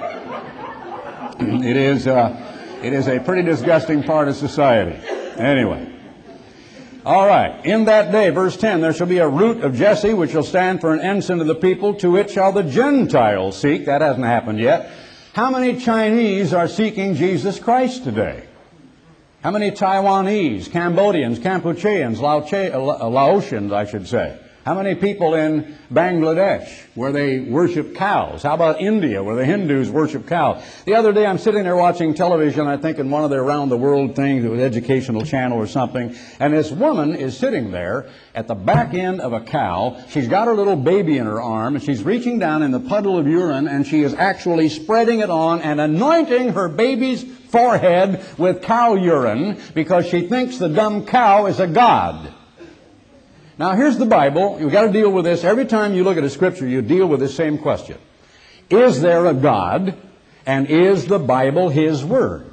It is, uh, it is a pretty disgusting part of society. Anyway. All right. In that day, verse ten, there shall be a root of Jesse, which shall stand for an ensign of the people, to it shall the Gentiles seek. That hasn't happened yet. How many Chinese are seeking Jesus Christ today? How many Taiwanese, Cambodians, Kampucheans, Laoche, uh, Laotians, I should say? How many people in Bangladesh where they worship cows? How about India where the Hindus worship cows? The other day I'm sitting there watching television, I think in one of their around the world things, it was Educational Channel or something, and this woman is sitting there at the back end of a cow. She's got her little baby in her arm, and she's reaching down in the puddle of urine, and she is actually spreading it on and anointing her baby's forehead with cow urine because she thinks the dumb cow is a god. Now, here's the Bible. You've got to deal with this. Every time you look at a scripture, you deal with the same question. Is there a God, and is the Bible His Word?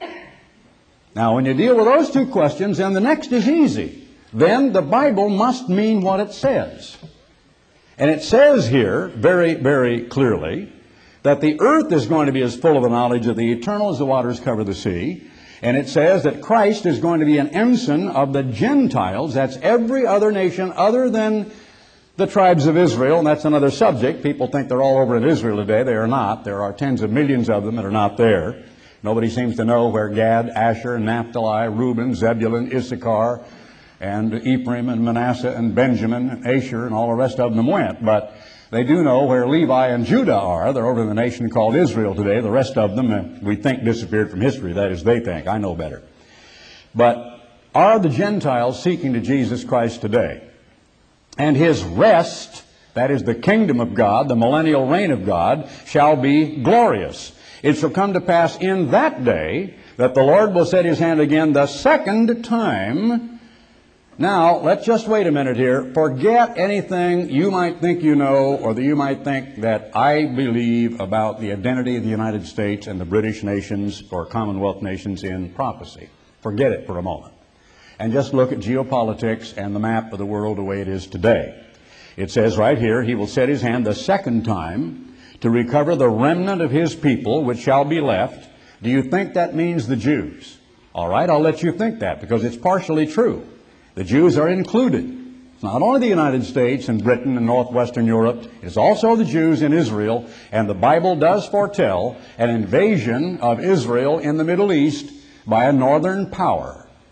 Now, when you deal with those two questions, then the next is easy. Then the Bible must mean what it says. And it says here, very, very clearly, that the earth is going to be as full of the knowledge of the eternal as the waters cover the sea. And it says that Christ is going to be an ensign of the Gentiles. That's every other nation other than the tribes of Israel. And that's another subject. People think they're all over in Israel today. They are not. There are tens of millions of them that are not there. Nobody seems to know where Gad, Asher, Naphtali, Reuben, Zebulun, Issachar, and Ephraim, and Manasseh, and Benjamin, and Asher, and all the rest of them went. But they do know where Levi and Judah are. They're over in the nation called Israel today. The rest of them, uh, we think, disappeared from history. That is, they think. I know better. But are the Gentiles seeking to Jesus Christ today? And His rest, that is the kingdom of God, the millennial reign of God, shall be glorious. It shall come to pass in that day that the Lord will set His hand again the second time. Now, let's just wait a minute here. Forget anything you might think you know, or that you might think that I believe about the identity of the United States and the British nations or Commonwealth nations in prophecy. Forget it for a moment. And just look at geopolitics and the map of the world the way it is today. It says right here, He will set His hand the second time to recover the remnant of His people, which shall be left. Do you think that means the Jews? All right, I'll let you think that because it's partially true. The Jews are included. It's not only the United States and Britain and northwestern Europe, it's also the Jews in Israel, and the Bible does foretell an invasion of Israel in the Middle East by a northern power.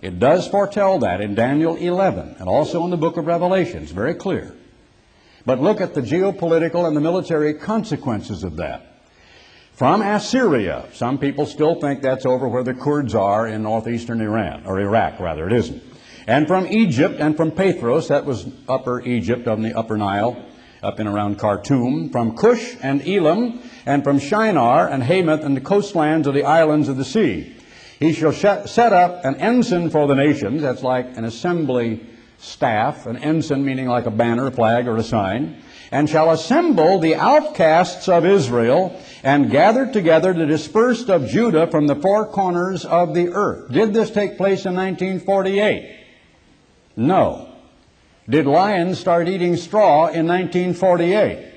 It does foretell that in Daniel eleven and also in the book of Revelation. It's very clear. But look at the geopolitical and the military consequences of that. From Assyria, some people still think that's over where the Kurds are in northeastern Iran, or Iraq rather, it isn't. And from Egypt and from Pathros, that was upper Egypt on the upper Nile, up and around Khartoum, from Cush and Elam, and from Shinar and Hamath and the coastlands of the islands of the sea. He shall set up an ensign for the nations, that's like an assembly staff, an ensign meaning like a banner, a flag, or a sign, and shall assemble the outcasts of Israel and gather together the dispersed of Judah from the four corners of the earth. Did this take place in nineteen forty-eight? No. Did lions start eating straw in nineteen forty-eight?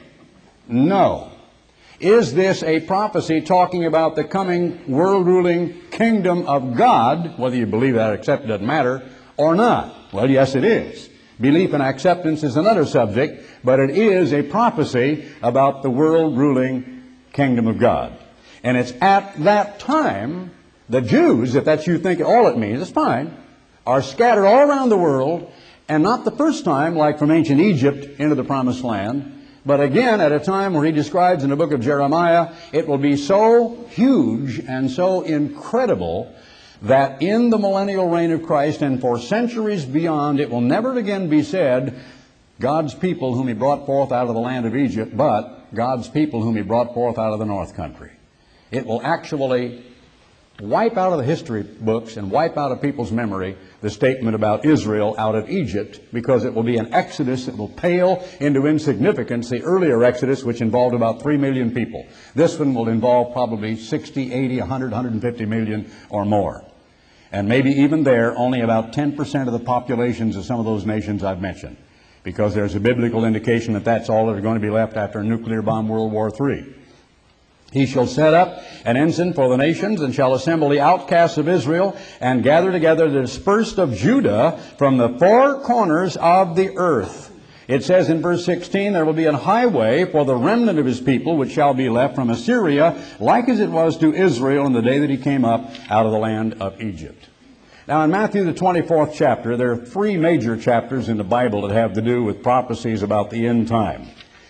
No. Is this a prophecy talking about the coming world-ruling kingdom of God, whether you believe that or accept it doesn't matter, or not? Well, yes, it is. Belief and acceptance is another subject, but it is a prophecy about the world-ruling kingdom of God. And it's at that time, the Jews, if that's you think all it means, it's fine, are scattered all around the world, and not the first time, like from ancient Egypt into the Promised Land, but again at a time where he describes in the book of Jeremiah, it will be so huge and so incredible that in the millennial reign of Christ and for centuries beyond, it will never again be said, God's people whom he brought forth out of the land of Egypt, but God's people whom he brought forth out of the north country. It will actually wipe out of the history books and wipe out of people's memory the statement about Israel out of Egypt, because it will be an exodus that will pale into insignificance the earlier exodus, which involved about three million people. This one will involve probably sixty, eighty, one hundred, one hundred fifty million or more. And maybe even there, only about ten percent of the populations of some of those nations I've mentioned, because there's a biblical indication that that's all that are going to be left after a nuclear bomb World War Three. He shall set up an ensign for the nations, and shall assemble the outcasts of Israel, and gather together the dispersed of Judah from the four corners of the earth. It says in verse sixteen, there will be an highway for the remnant of his people, which shall be left from Assyria, like as it was to Israel in the day that he came up out of the land of Egypt. Now in Matthew the twenty-fourth chapter, there are three major chapters in the Bible that have to do with prophecies about the end time.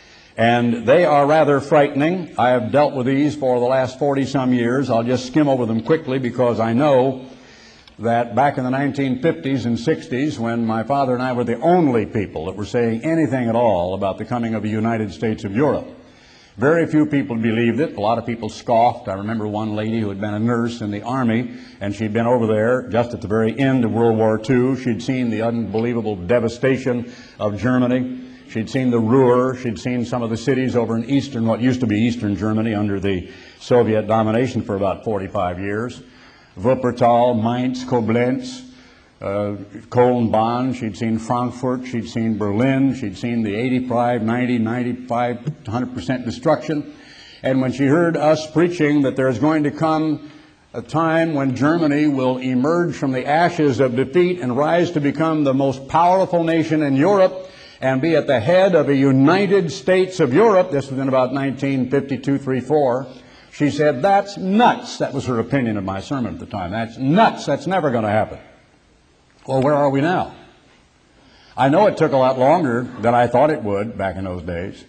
And they are rather frightening. I have dealt with these for the last forty some years. I'll just skim over them quickly, because I know that back in the nineteen fifties and sixties, when my father and I were the only people that were saying anything at all about the coming of the United States of Europe, very few people believed it. A lot of people scoffed. I remember one lady who had been a nurse in the Army, and she'd been over there just at the very end of World War Two. She'd seen the unbelievable devastation of Germany. She'd seen the Ruhr. She'd seen some of the cities over in eastern, what used to be eastern Germany under the Soviet domination for about forty-five years. Wuppertal, Mainz, Koblenz, uh, Cologne, Bonn. She'd seen Frankfurt. She'd seen Berlin. She'd seen the eighty-five, ninety, ninety-five, one hundred percent destruction. And when she heard us preaching that there's going to come a time when Germany will emerge from the ashes of defeat and rise to become the most powerful nation in Europe, and be at the head of a United States of Europe, this was in about nineteen fifty-two, three, four, she said, that's nuts. That was her opinion of my sermon at the time. That's nuts. That's never going to happen. Well, where are we now? I know it took a lot longer than I thought it would back in those days.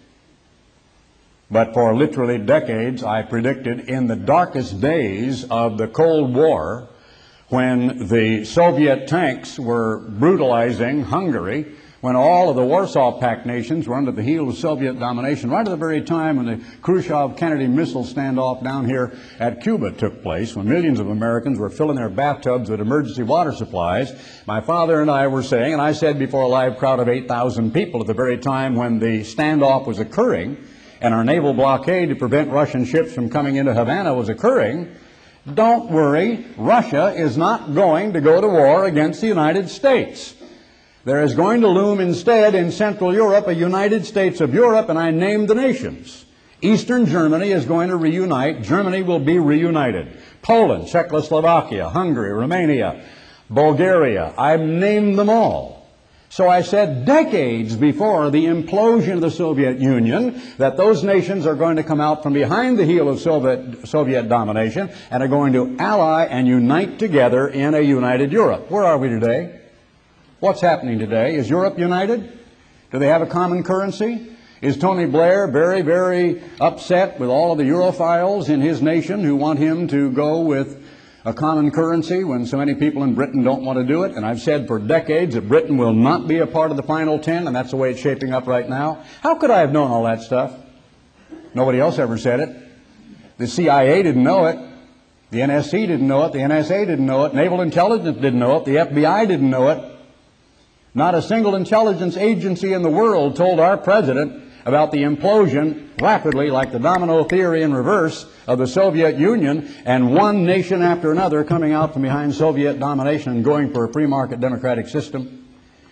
But for literally decades, I predicted in the darkest days of the Cold War, when the Soviet tanks were brutalizing Hungary, when all of the Warsaw Pact nations were under the heel of Soviet domination, right at the very time when the Khrushchev-Kennedy missile standoff down here at Cuba took place, when millions of Americans were filling their bathtubs with emergency water supplies, my father and I were saying, and I said before a live crowd of eight thousand people at the very time when the standoff was occurring, and our naval blockade to prevent Russian ships from coming into Havana was occurring, don't worry, Russia is not going to go to war against the United States. There is going to loom instead in Central Europe a United States of Europe, and I named the nations. Eastern Germany is going to reunite. Germany will be reunited. Poland, Czechoslovakia, Hungary, Romania, Bulgaria. I've named them all. So I said decades before the implosion of the Soviet Union that those nations are going to come out from behind the heel of Soviet, Soviet domination and are going to ally and unite together in a united Europe. Where are we today? What's happening today? Is Europe united? Do they have a common currency? Is Tony Blair very, very upset with all of the Europhiles in his nation who want him to go with a common currency when so many people in Britain don't want to do it? And I've said for decades that Britain will not be a part of the final ten, and that's the way it's shaping up right now. How could I have known all that stuff? Nobody else ever said it. The C I A didn't know it. The N S C didn't know it. The N S A didn't know it. Naval Intelligence didn't know it. The F B I didn't know it. Not a single intelligence agency in the world told our president about the implosion rapidly, like the domino theory in reverse, of the Soviet Union, and one nation after another coming out from behind Soviet domination and going for a free market democratic system.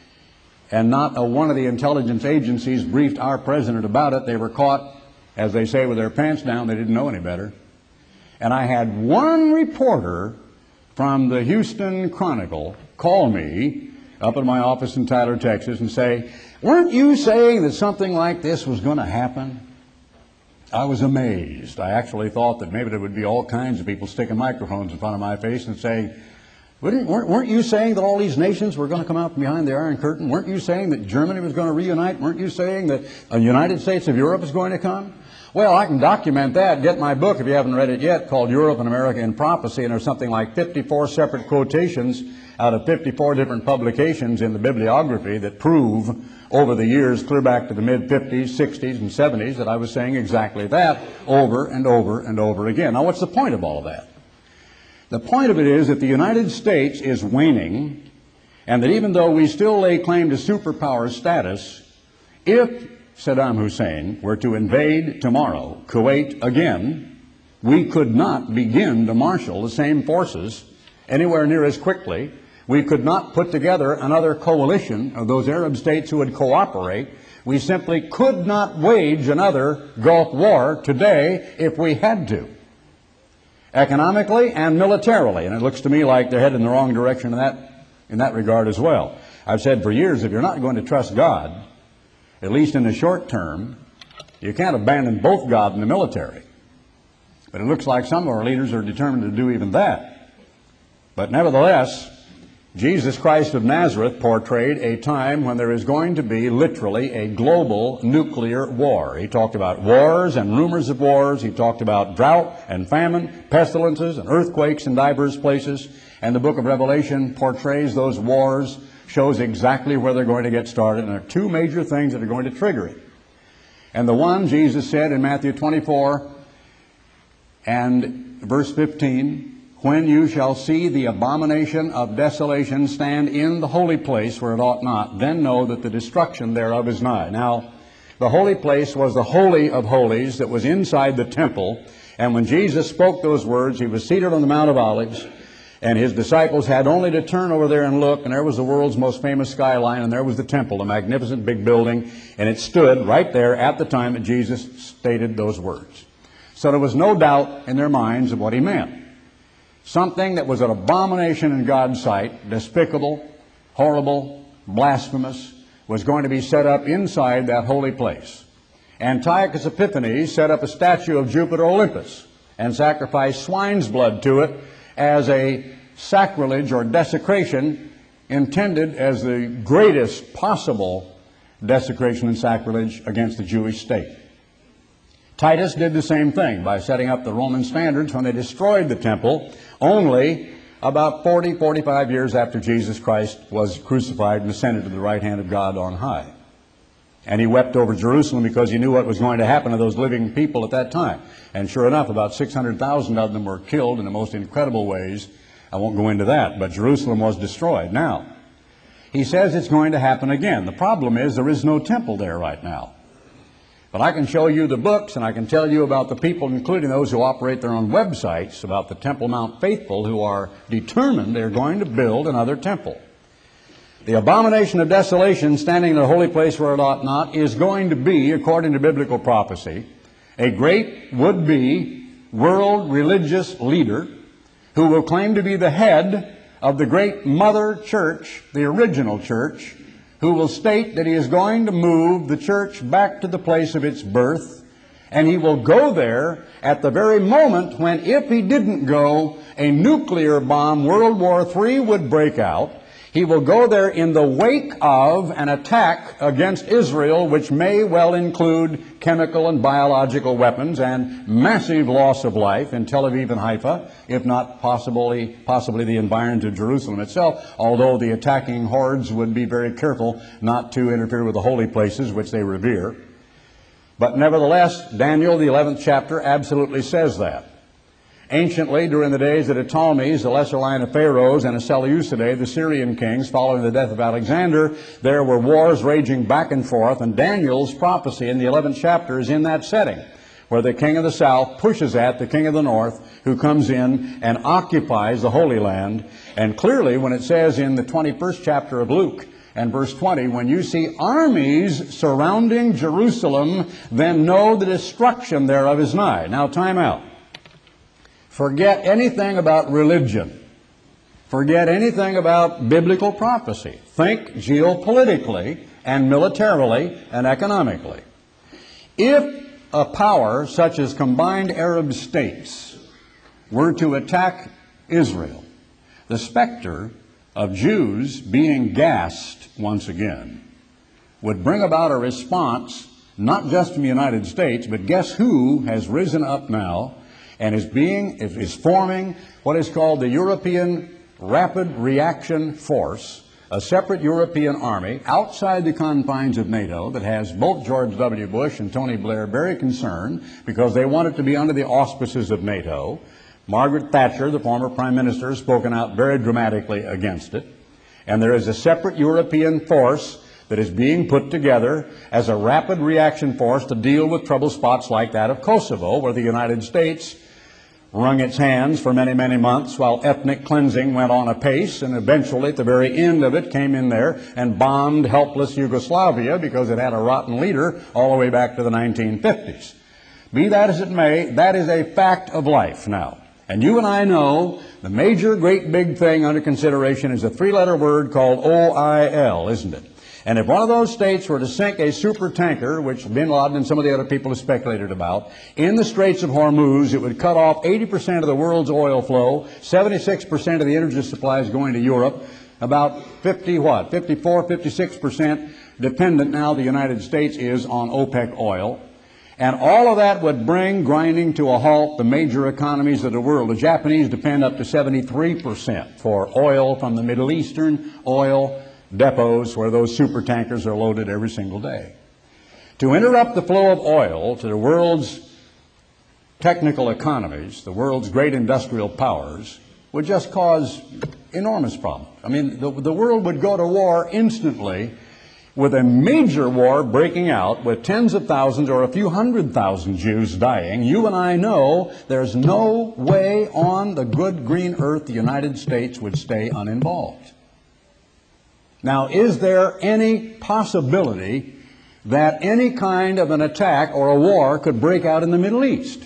And not a one of the intelligence agencies briefed our president about it. They were caught, as they say, with their pants down. They didn't know any better. And I had one reporter from the Houston Chronicle call me up in my office in Tyler, Texas, and say, "Weren't you saying that something like this was going to happen?" I was amazed. I actually thought that maybe there would be all kinds of people sticking microphones in front of my face and saying, "Weren't, weren't you saying that all these nations were going to come out from behind the Iron Curtain? Weren't you saying that Germany was going to reunite? Weren't you saying that a United States of Europe is going to come?" Well, I can document that. Get my book, if you haven't read it yet, called Europe and America in Prophecy, and there's something like fifty-four separate quotations out of fifty-four different publications in the bibliography that prove over the years, clear back to the mid fifties, sixties, and seventies, that I was saying exactly that over and over and over again. Now, what's the point of all of that? The point of it is that the United States is waning, and that even though we still lay claim to superpower status, if Saddam Hussein were to invade tomorrow Kuwait again, we could not begin to marshal the same forces anywhere near as quickly. We could not put together another coalition of those Arab states who would cooperate. We simply could not wage another Gulf War today if we had to, economically and militarily. And it looks to me like they're headed in the wrong direction in that, in that regard as well. I've said for years, if you're not going to trust God, at least in the short term, you can't abandon both God and the military. But it looks like some of our leaders are determined to do even that. But nevertheless, Jesus Christ of Nazareth portrayed a time when there is going to be literally a global nuclear war. He talked about wars and rumors of wars. He talked about drought and famine, pestilences and earthquakes in diverse places. And the book of Revelation portrays those wars, shows exactly where they're going to get started. And there are two major things that are going to trigger it. And the one, Jesus said in Matthew twenty-four and verse fifteen, "When you shall see the abomination of desolation stand in the holy place where it ought not, then know that the destruction thereof is nigh." Now, the holy place was the Holy of Holies that was inside the temple. And when Jesus spoke those words, he was seated on the Mount of Olives, and his disciples had only to turn over there and look, and there was the world's most famous skyline, and there was the temple, a magnificent big building, and it stood right there at the time that Jesus stated those words. So there was no doubt in their minds of what he meant. Something that was an abomination in God's sight, despicable, horrible, blasphemous, was going to be set up inside that holy place. Antiochus Epiphanes set up a statue of Jupiter Olympus and sacrificed swine's blood to it as a sacrilege or desecration intended as the greatest possible desecration and sacrilege against the Jewish state. Titus did the same thing by setting up the Roman standards when they destroyed the temple, only about forty, forty-five years after Jesus Christ was crucified and ascended to the right hand of God on high. And he wept over Jerusalem because he knew what was going to happen to those living people at that time. And sure enough, about six hundred thousand of them were killed in the most incredible ways. I won't go into that, but Jerusalem was destroyed. Now, he says it's going to happen again. The problem is there is no temple there right now. But I can show you the books, and I can tell you about the people, including those who operate their own websites, about the Temple Mount faithful who are determined they're going to build another temple. The abomination of desolation standing in the holy place where it ought not is going to be, according to biblical prophecy, a great would-be world religious leader who will claim to be the head of the great mother church, the original church, who will state that he is going to move the church back to the place of its birth, and he will go there at the very moment when, if he didn't go, a nuclear bomb, World War Three, would break out. He will go there in the wake of an attack against Israel, which may well include chemical and biological weapons and massive loss of life in Tel Aviv and Haifa, if not possibly, possibly the environs of Jerusalem itself, although the attacking hordes would be very careful not to interfere with the holy places which they revere. But nevertheless, Daniel, the eleventh chapter, absolutely says that. Anciently, during the days of the Ptolemies, the lesser line of pharaohs, and the Seleucidae, the Syrian kings, following the death of Alexander, there were wars raging back and forth, and Daniel's prophecy in the eleventh chapter is in that setting, where the king of the south pushes at the king of the north, who comes in and occupies the Holy Land. And clearly, when it says in the twenty-first chapter of Luke, and verse twenty, when you see armies surrounding Jerusalem, then know the destruction thereof is nigh. Now, time out. Forget anything about religion. Forget anything about biblical prophecy. Think geopolitically and militarily and economically. If a power such as combined Arab states were to attack Israel, the specter of Jews being gassed once again would bring about a response not just from the United States, but guess who has risen up now and is being is, is forming what is called the European Rapid Reaction Force, a separate European army outside the confines of NATO that has both George W. Bush and Tony Blair very concerned because they want it to be under the auspices of NATO. Margaret Thatcher, the former prime minister, has spoken out very dramatically against it. And there is a separate European force that is being put together as a rapid reaction force to deal with trouble spots like that of Kosovo, where the United States wrung its hands for many, many months while ethnic cleansing went on apace, and eventually at the very end of it came in there and bombed helpless Yugoslavia because it had a rotten leader all the way back to the nineteen fifties. Be that as it may, that is a fact of life now. And you and I know the major great big thing under consideration is a three-letter word called O I L, isn't it? And if one of those states were to sink a super tanker, which bin Laden and some of the other people have speculated about, in the Straits of Hormuz, it would cut off eighty percent of the world's oil flow, seventy-six percent of the energy supplies going to Europe, about fifty what, fifty-four, fifty-six percent dependent now the United States is on OPEC oil. And all of that would bring grinding to a halt the major economies of the world. The Japanese depend up to seventy-three percent for oil from the Middle Eastern oil depots where those super tankers are loaded every single day. To interrupt the flow of oil to the world's technical economies, the world's great industrial powers, would just cause enormous problems. I mean, the, the world would go to war instantly, with a major war breaking out with tens of thousands or a few hundred thousand Jews dying. You and I know there's no way on the good green earth the United States would stay uninvolved. Now, is there any possibility that any kind of an attack or a war could break out in the Middle East?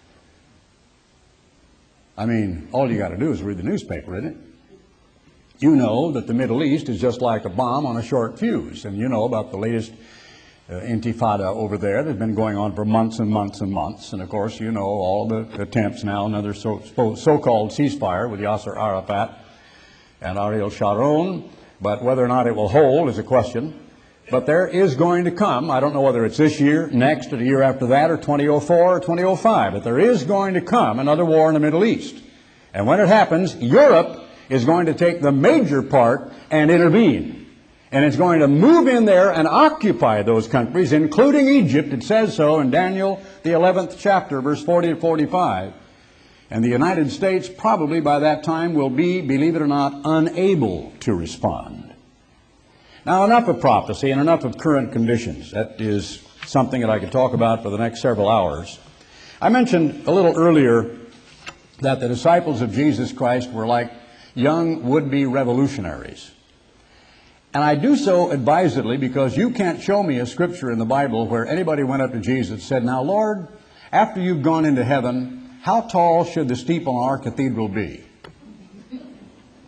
I mean, all you got to do is read the newspaper, isn't it? You know that the Middle East is just like a bomb on a short fuse, and you know about the latest uh, intifada over there that's been going on for months and months and months. And of course, you know all the attempts now, another so, so-called ceasefire with Yasser Arafat and Ariel Sharon. But whether or not it will hold is a question. But there is going to come, I don't know whether it's this year, next, or the year after that, or twenty oh four or twenty oh five, but there is going to come another war in the Middle East. And when it happens, Europe is going to take the major part and intervene. And it's going to move in there and occupy those countries, including Egypt. It says so in Daniel, the eleventh chapter, verse forty to forty-five. And the United States probably by that time will be, believe it or not, unable to respond. Now, enough of prophecy and enough of current conditions. That is something that I could talk about for the next several hours. I mentioned a little earlier that the disciples of Jesus Christ were like young would-be revolutionaries. And I do so advisedly because you can't show me a scripture in the Bible where anybody went up to Jesus and said, "Now, Lord, after you've gone into heaven, how tall should the steeple in our cathedral be?"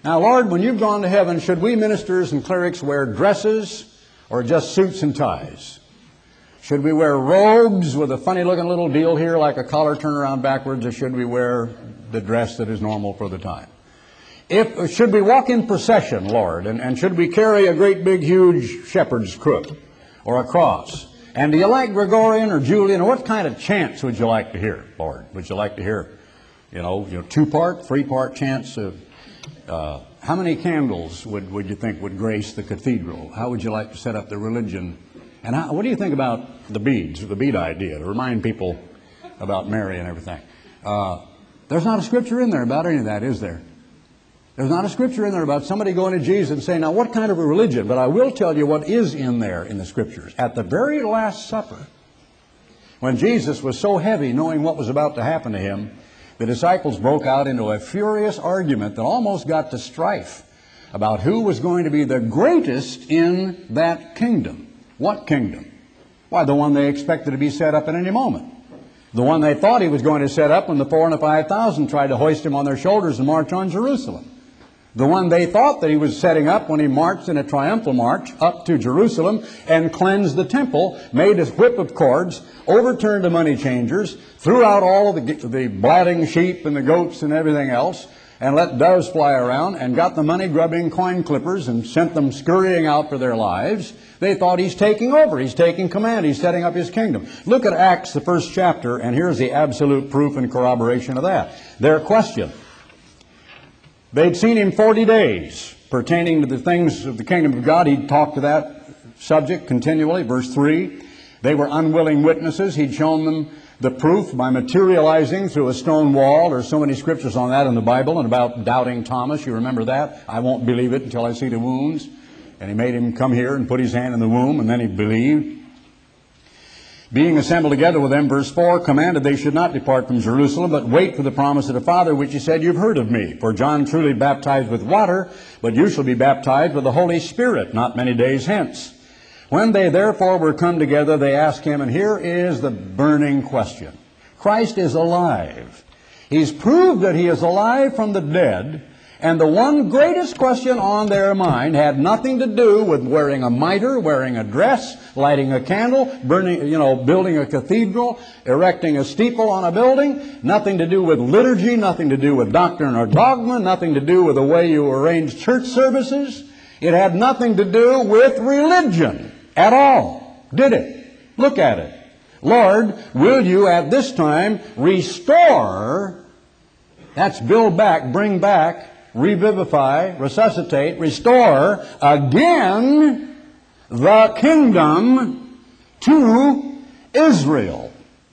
Now, Lord, when you've gone to heaven, should we ministers and clerics wear dresses or just suits and ties? Should we wear robes with a funny-looking little deal here like a collar turned around backwards, or should we wear the dress that is normal for the time? If, should we walk in procession, Lord, and, and should we carry a great big huge shepherd's crook or a cross? And do you like Gregorian or Julian, or what kind of chants would you like to hear, Lord? Would you like to hear, you know, you know two-part, three-part chants of, uh, how many candles would, would you think would grace the cathedral? How would you like to set up the religion? And how, what do you think about the beads, the bead idea, to remind people about Mary and everything? Uh, there's not a scripture in there about any of that, is there? There's not a scripture in there about somebody going to Jesus and saying, now what kind of a religion? But I will tell you what is in there in the scriptures. At the very Last Supper, when Jesus was so heavy knowing what was about to happen to him, the disciples broke out into a furious argument that almost got to strife about who was going to be the greatest in that kingdom. What kingdom? Why, the one they expected to be set up at any moment. The one they thought he was going to set up when the four and the five thousand tried to hoist him on their shoulders and march on Jerusalem. The one they thought that he was setting up when he marched in a triumphal march up to Jerusalem and cleansed the temple, made a whip of cords, overturned the money changers, threw out all of the, the blatting sheep and the goats and everything else, and let doves fly around, and got the money-grubbing coin clippers and sent them scurrying out for their lives. They thought he's taking over, he's taking command, he's setting up his kingdom. Look at Acts, the first chapter, and here's the absolute proof and corroboration of that. Their question. They'd seen him forty days pertaining to the things of the kingdom of God. He'd talked to that subject continually. Verse three, they were unwilling witnesses. He'd shown them the proof by materializing through a stone wall. There's so many scriptures on that in the Bible, and about doubting Thomas. You remember that? I won't believe it until I see the wounds. And he made him come here and put his hand in the womb, and then he believed. Being assembled together with them, verse four, commanded they should not depart from Jerusalem, but wait for the promise of the Father, which he said, you've heard of me. For John truly baptized with water, but you shall be baptized with the Holy Spirit not many days hence. When they therefore were come together, they asked him, and here is the burning question. Christ is alive. He's proved that he is alive from the dead. And the one greatest question on their mind had nothing to do with wearing a mitre, wearing a dress, lighting a candle, burning, you know, building a cathedral, erecting a steeple on a building, nothing to do with liturgy, nothing to do with doctrine or dogma, nothing to do with the way you arrange church services. It had nothing to do with religion at all, did it? Look at it. Lord, will you at this time restore, that's build back, bring back, revivify, resuscitate, restore again the kingdom to Israel.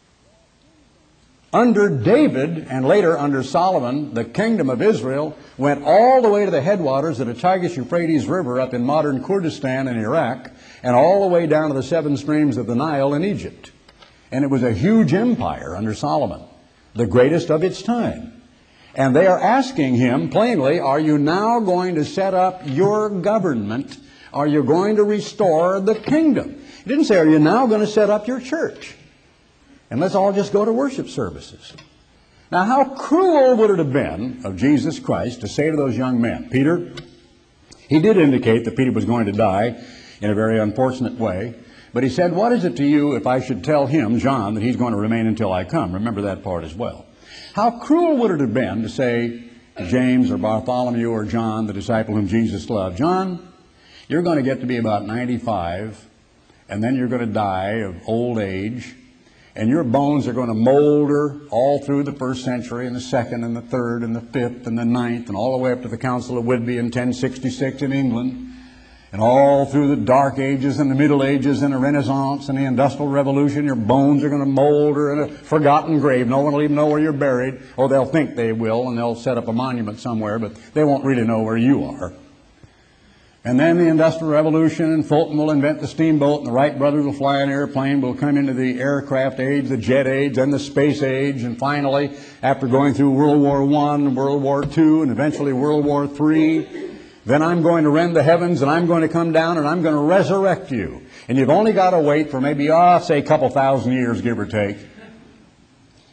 Under David and later under Solomon, the kingdom of Israel went all the way to the headwaters of the Tigris-Euphrates River up in modern Kurdistan in Iraq, and all the way down to the seven streams of the Nile in Egypt. And it was a huge empire under Solomon, the greatest of its time. And they are asking him plainly, are you now going to set up your government? Are you going to restore the kingdom? He didn't say, are you now going to set up your church? And let's all just go to worship services. Now, how cruel would it have been of Jesus Christ to say to those young men, Peter, he did indicate that Peter was going to die in a very unfortunate way, but he said, what is it to you if I should tell him, John, that he's going to remain until I come? Remember that part as well. How cruel would it have been to say to James or Bartholomew or John, the disciple whom Jesus loved, John, you're going to get to be about ninety-five, and then you're going to die of old age, and your bones are going to molder all through the first century, and the second, and the third, and the fifth, and the ninth, and all the way up to the Council of Whitby in ten sixty-six in England, and all through the Dark Ages and the Middle Ages and the Renaissance and the Industrial Revolution. Your bones are going to molder in a forgotten grave. No one will even know where you're buried. Or they'll think they will, and they'll set up a monument somewhere, but they won't really know where you are. And then the Industrial Revolution, and Fulton will invent the steamboat, and the Wright brothers will fly an airplane. We'll come into the aircraft age, the jet age, and the space age. And finally, after going through World War One, World War Two, and eventually World War Three, then I'm going to rend the heavens, and I'm going to come down, and I'm going to resurrect you. And you've only got to wait for maybe, ah, oh, say a couple thousand years, give or take.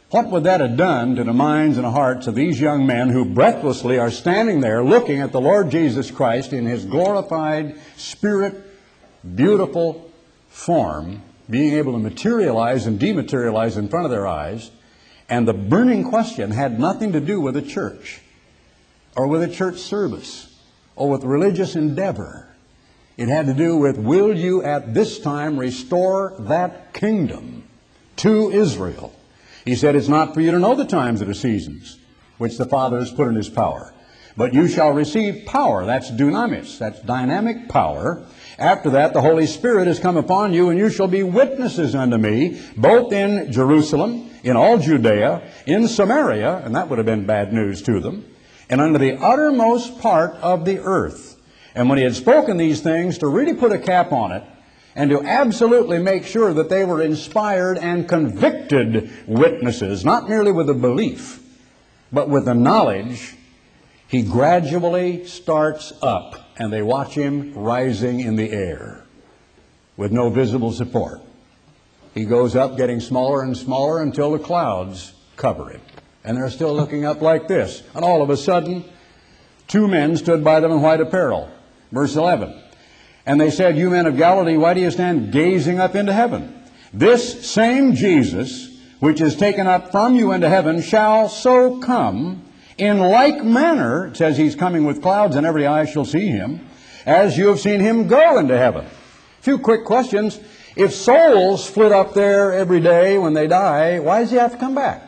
What would that have done to the minds and the hearts of these young men who breathlessly are standing there looking at the Lord Jesus Christ in His glorified, spirit, beautiful form, being able to materialize and dematerialize in front of their eyes, and the burning question had nothing to do with a church or with a church service or with religious endeavor. It had to do with, will you at this time restore that kingdom to Israel? He said, it's not for you to know the times or the seasons which the Father has put in His power, but you shall receive power. That's dunamis. That's dynamic power. After that, the Holy Spirit has come upon you, and you shall be witnesses unto me, both in Jerusalem, in all Judea, in Samaria, and that would have been bad news to them, and unto the uttermost part of the earth. And when He had spoken these things, to really put a cap on it, and to absolutely make sure that they were inspired and convicted witnesses, not merely with a belief, but with the knowledge, He gradually starts up, and they watch Him rising in the air with no visible support. He goes up, getting smaller and smaller until the clouds cover Him. And they're still looking up like this. And all of a sudden, two men stood by them in white apparel. Verse eleven. And they said, you men of Galilee, why do you stand gazing up into heaven? This same Jesus, which is taken up from you into heaven, shall so come in like manner, it says He's coming with clouds, and every eye shall see Him, as you have seen Him go into heaven. A few quick questions. If souls flit up there every day when they die, why does He have to come back?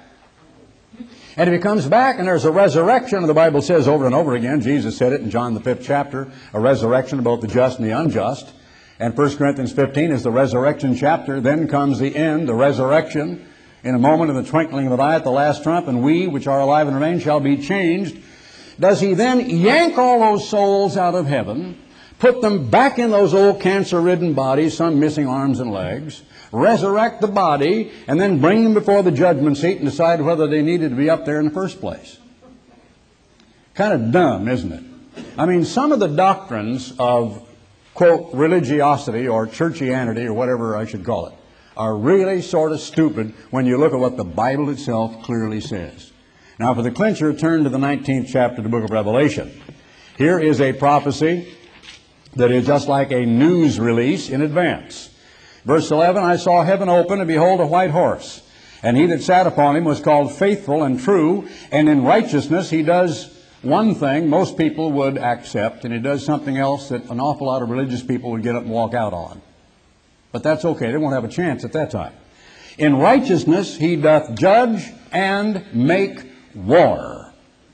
And if He comes back and there's a resurrection, the Bible says over and over again, Jesus said it in John the fifth chapter, a resurrection of both the just and the unjust. And First Corinthians fifteen is the resurrection chapter. Then comes the end, the resurrection, in a moment, in the twinkling of an eye at the last trump, and we, which are alive and remain, shall be changed. Does He then yank all those souls out of heaven, put them back in those old cancer-ridden bodies, some missing arms and legs, resurrect the body, and then bring them before the judgment seat and decide whether they needed to be up there in the first place? Kind of dumb, isn't it? I mean, some of the doctrines of, quote, religiosity or churchianity or whatever I should call it are really sort of stupid when you look at what the Bible itself clearly says. Now, for the clincher, turn to the nineteenth chapter of the book of Revelation. Here is a prophecy that is just like a news release in advance. Verse eleven, I saw heaven open, and behold, a white horse. And he that sat upon him was called Faithful and True, and in righteousness he does one thing most people would accept, and he does something else that an awful lot of religious people would get up and walk out on. But that's okay. They won't have a chance at that time. In righteousness he doth judge and make war.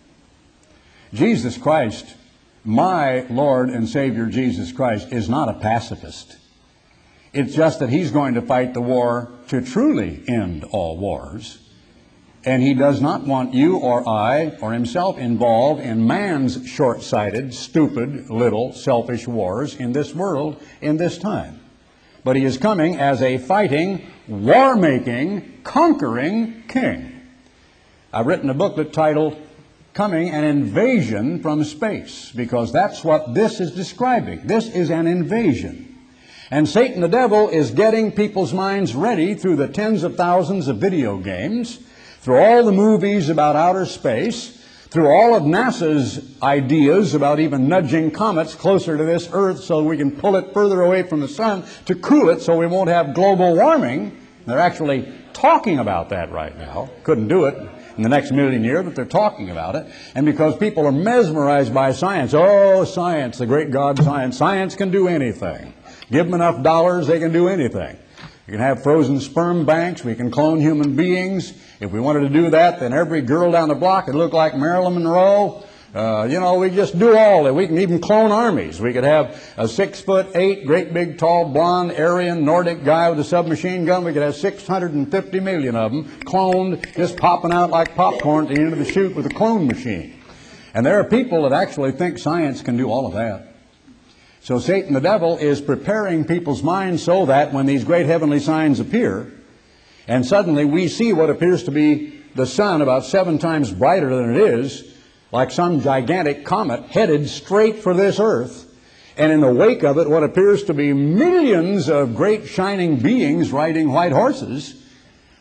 Jesus Christ, my Lord and Savior Jesus Christ, is not a pacifist. It's just that He's going to fight the war to truly end all wars. And He does not want you or I or Himself involved in man's short-sighted, stupid, little, selfish wars in this world in this time. But He is coming as a fighting, war-making, conquering king. I've written a booklet titled Coming, an Invasion from Space, because that's what this is describing. This is an invasion. And Satan the devil is getting people's minds ready through the tens of thousands of video games, through all the movies about outer space, through all of NASA's ideas about even nudging comets closer to this Earth so we can pull it further away from the sun to cool it so we won't have global warming. They're actually talking about that right now. Couldn't do it in the next million years, but they're talking about it. And because people are mesmerized by science, oh, science, the great God science, science can do anything. Give them enough dollars, they can do anything. We can have frozen sperm banks. We can clone human beings. If we wanted to do that, then every girl down the block would look like Marilyn Monroe. Uh, you know, we just do all that. We can even clone armies. We could have a six foot eight, great big, tall, blonde, Aryan, Nordic guy with a submachine gun. We could have six hundred fifty million of them cloned, just popping out like popcorn at the end of the chute with a clone machine. And there are people that actually think science can do all of that. So Satan the devil is preparing people's minds so that when these great heavenly signs appear, and suddenly we see what appears to be the sun about seven times brighter than it is, like some gigantic comet headed straight for this earth, and in the wake of it what appears to be millions of great shining beings riding white horses,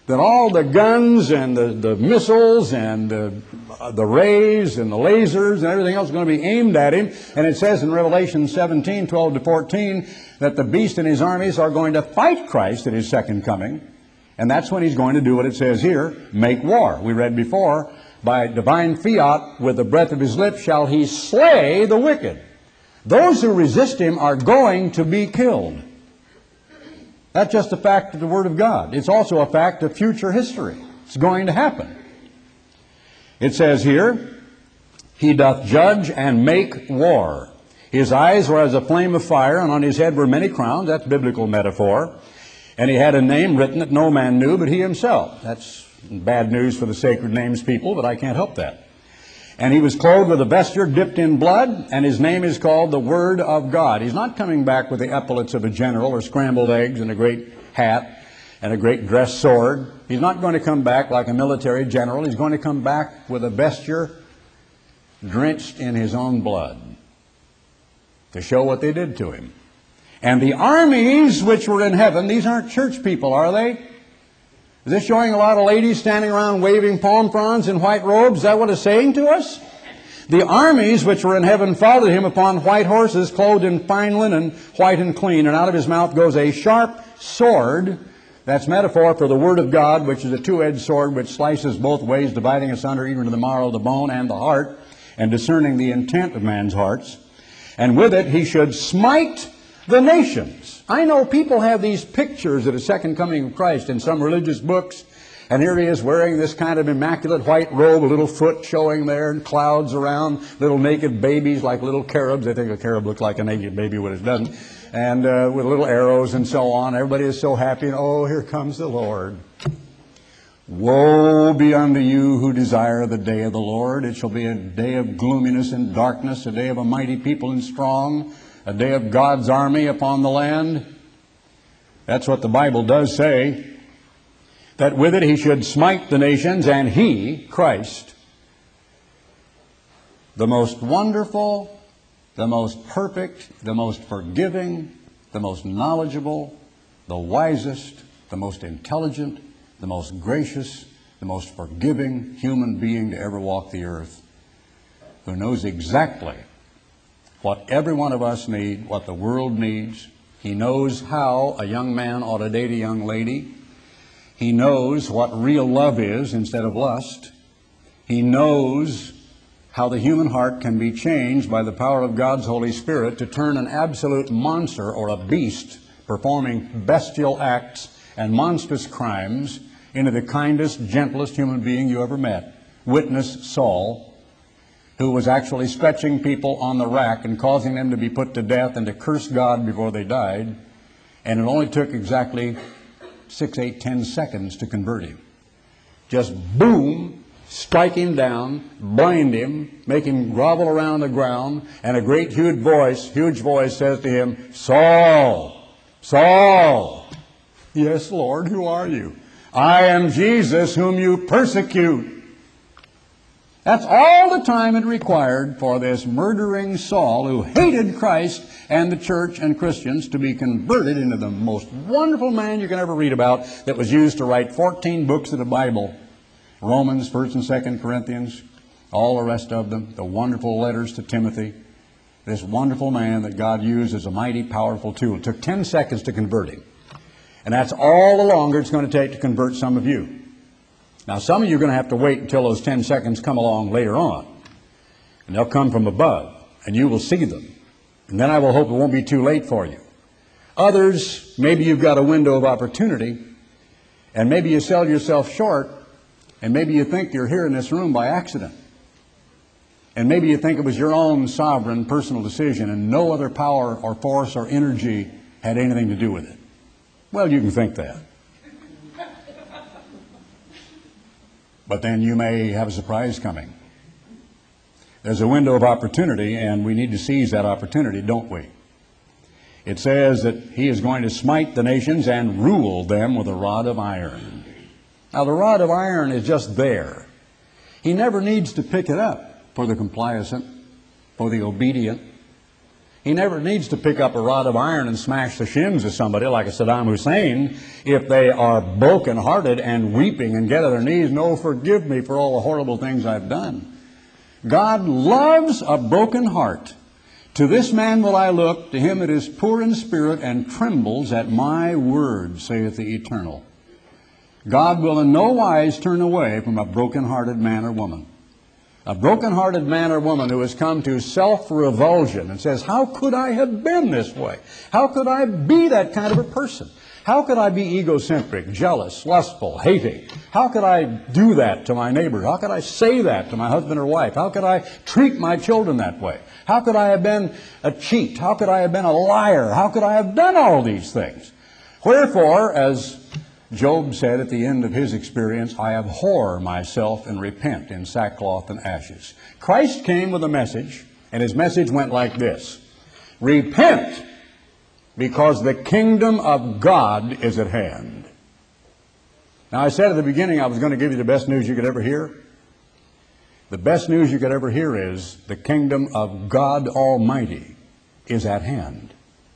that all the guns and the, the missiles and the, uh, the rays and the lasers and everything else is going to be aimed at him. And it says in Revelation seventeen, twelve to fourteen, that the beast and his armies are going to fight Christ at his second coming. And that's when he's going to do what it says here, make war. We read before, by divine fiat, with the breath of his lips shall he slay the wicked. Those who resist him are going to be killed. That's just a fact of the Word of God. It's also a fact of future history. It's going to happen. It says here, he doth judge and make war. His eyes were as a flame of fire, and on his head were many crowns. That's biblical metaphor. And he had a name written that no man knew but he himself. That's bad news for the sacred names people, but I can't help that. And he was clothed with a vesture dipped in blood, and his name is called the Word of God. He's not coming back with the epaulets of a general or scrambled eggs and a great hat and a great dress sword. He's not going to come back like a military general. He's going to come back with a vesture drenched in his own blood to show what they did to him. And the armies which were in heaven, these aren't church people, are they? Is this showing a lot of ladies standing around waving palm fronds in white robes? Is that what it's saying to us? The armies which were in heaven followed him upon white horses, clothed in fine linen, white and clean. And out of his mouth goes a sharp sword. That's metaphor for the Word of God, which is a two-edged sword which slices both ways, dividing asunder even to the marrow of the bone and the heart, and discerning the intent of man's hearts. And with it he should smite the nations. I know people have these pictures of the second coming of Christ in some religious books, and here he is wearing this kind of immaculate white robe, a little foot showing there, and clouds around, little naked babies like little cherubs. They think a cherub looks like a naked baby when it doesn't, and uh, with little arrows and so on. Everybody is so happy, and oh, here comes the Lord. Woe be unto you who desire the day of the Lord. It shall be a day of gloominess and darkness, a day of a mighty people and strong, a day of God's army upon the land. That's what the Bible does say, that with it he should smite the nations, and he, Christ, the most wonderful, the most perfect, the most forgiving, the most knowledgeable, the wisest, the most intelligent, the most gracious, the most forgiving human being to ever walk the earth, who knows exactly what every one of us need, what the world needs. He knows how a young man ought to date a young lady. He knows what real love is instead of lust. He knows how the human heart can be changed by the power of God's Holy Spirit to turn an absolute monster or a beast performing bestial acts and monstrous crimes into the kindest, gentlest human being you ever met. Witness Saul, who was actually stretching people on the rack and causing them to be put to death and to curse God before they died. And it only took exactly six, eight, ten seconds to convert him. Just boom, strike him down, blind him, make him grovel around the ground, and a great huge voice, huge voice says to him, Saul, Saul. Yes, Lord, who are you? I am Jesus whom you persecute. That's all the time it required for this murdering Saul, who hated Christ and the church and Christians, to be converted into the most wonderful man you can ever read about, that was used to write fourteen books of the Bible. Romans, First and Second Corinthians, all the rest of them, the wonderful letters to Timothy. This wonderful man that God used as a mighty, powerful tool. It took ten seconds to convert him. And that's all the longer it's going to take to convert some of you. Now, some of you are going to have to wait until those ten seconds come along later on. And they'll come from above, and you will see them. And then I will hope it won't be too late for you. Others, maybe you've got a window of opportunity, and maybe you sell yourself short, and maybe you think you're here in this room by accident. And maybe you think it was your own sovereign personal decision, and no other power or force or energy had anything to do with it. Well, you can think that. But then you may have a surprise coming. There's a window of opportunity, and we need to seize that opportunity, don't we? It says that he is going to smite the nations and rule them with a rod of iron. Now, the rod of iron is just there. He never needs to pick it up for the complacent, for the obedient. He never needs to pick up a rod of iron and smash the shins of somebody like a Saddam Hussein if they are broken-hearted and weeping and get on their knees, "No, forgive me for all the horrible things I've done." God loves a broken heart. "To this man will I look, to him that is poor in spirit and trembles at my word, saith the Eternal." God will in no wise turn away from a broken-hearted man or woman. A broken-hearted man or woman who has come to self-revulsion and says, "How could I have been this way? How could I be that kind of a person? How could I be egocentric, jealous, lustful, hating? How could I do that to my neighbor? How could I say that to my husband or wife? How could I treat my children that way? How could I have been a cheat? How could I have been a liar? How could I have done all these things? Wherefore, as Job said at the end of his experience, I abhor myself and repent in sackcloth and ashes." Christ came with a message, and his message went like this: repent, because the kingdom of God is at hand. Now, I said at the beginning I was going to give you the best news you could ever hear. The best news you could ever hear is the kingdom of God Almighty is at hand.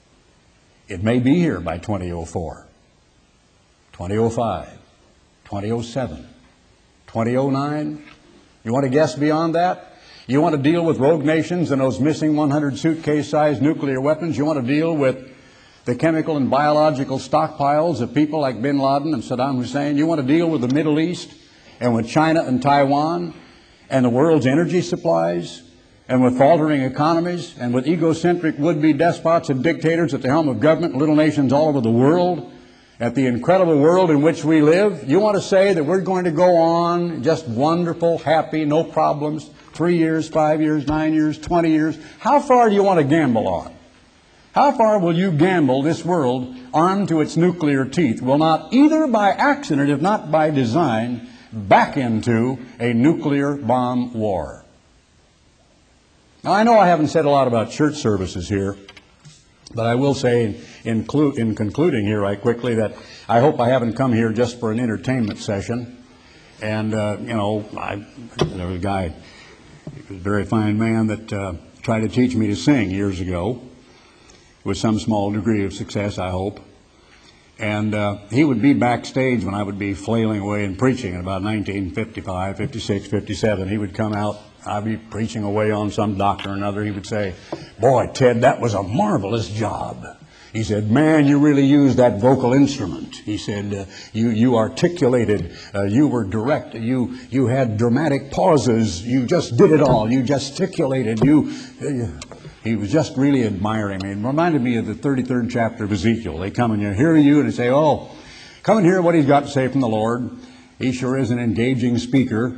It may be here by twenty oh four. twenty oh five, twenty oh seven, twenty oh nine. You want to guess beyond that? You want to deal with rogue nations and those missing one hundred suitcase-sized nuclear weapons? You want to deal with the chemical and biological stockpiles of people like Bin Laden and Saddam Hussein? You want to deal with the Middle East and with China and Taiwan and the world's energy supplies and with faltering economies and with egocentric would-be despots and dictators at the helm of government, little nations all over the world, at the incredible world in which we live? You want to say that we're going to go on just wonderful, happy, no problems, three years, five years, nine years, twenty years? How far do you want to gamble on? How far will you gamble this world, armed to its nuclear teeth, will not either by accident, if not by design, back into a nuclear bomb war? Now, I know I haven't said a lot about church services here, but I will say in, clu- in concluding here right quickly that I hope I haven't come here just for an entertainment session. And, uh, you know, I, there was a guy, he was a very fine man that uh, tried to teach me to sing years ago, with some small degree of success, I hope. And uh, he would be backstage when I would be flailing away and preaching in about nineteen fifty-five, fifty-six, fifty-seven. He would come out, I'd be preaching away on some doctor or another. He would say, "Boy, Ted, that was a marvelous job." He said, "Man, you really used that vocal instrument." He said, uh, you, you articulated, uh, you were direct, you, you had dramatic pauses, you just did it all, you gesticulated, you... Uh, He was just really admiring me. It reminded me of the thirty-third chapter of Ezekiel. They come and you hear you and they say, "Oh, come and hear what he's got to say from the Lord. He sure is an engaging speaker."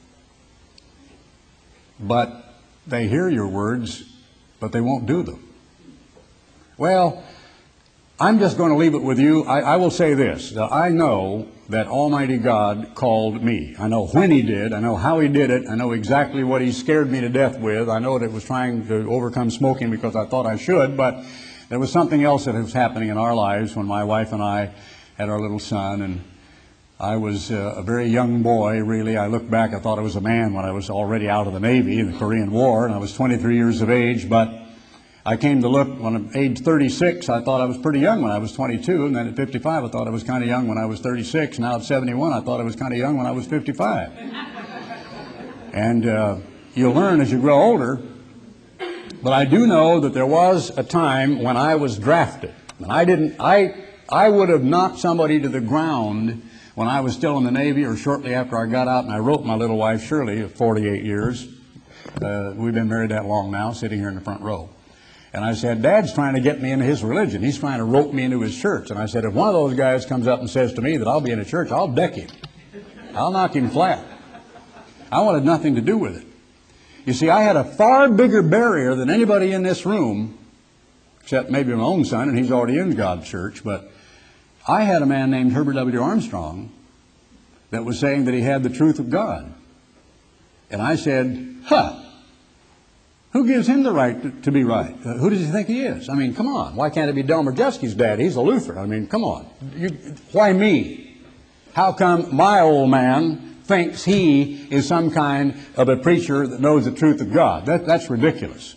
But they hear your words, but they won't do them. Well, I'm just going to leave it with you. I, I will say this. That I know that Almighty God called me. I know when He did. I know how He did it. I know exactly what He scared me to death with. I know that it was trying to overcome smoking because I thought I should, but there was something else that was happening in our lives when my wife and I had our little son, and I was uh, a very young boy, really. I look back, I thought I was a man when I was already out of the Navy in the Korean War, and I was twenty-three years of age, but I came to look when I'm age thirty-six, I thought I was pretty young when I was twenty-two, and then at fifty-five I thought I was kind of young when I was thirty-six. Now at seventy-one I thought I was kind of young when I was fifty-five. And uh, you learn as you grow older, but I do know that there was a time when I was drafted. And I didn't, I, I would have knocked somebody to the ground when I was still in the Navy or shortly after I got out, and I wrote my little wife Shirley of forty-eight years. Uh, we've been married that long now, sitting here in the front row. And I said, "Dad's trying to get me into his religion. He's trying to rope me into his church." And I said, "If one of those guys comes up and says to me that I'll be in a church, I'll deck him. I'll knock him flat." I wanted nothing to do with it. You see, I had a far bigger barrier than anybody in this room, except maybe my own son, and he's already in God's church. But I had a man named Herbert W. Armstrong that was saying that he had the truth of God. And I said, huh. Who gives him the right to, to be right? Uh, who does he think he is? I mean, come on. Why can't it be Delmer Jeske's dad? He's a Lutheran. I mean, come on. You, why me? How come my old man thinks he is some kind of a preacher that knows the truth of God? That, that's ridiculous.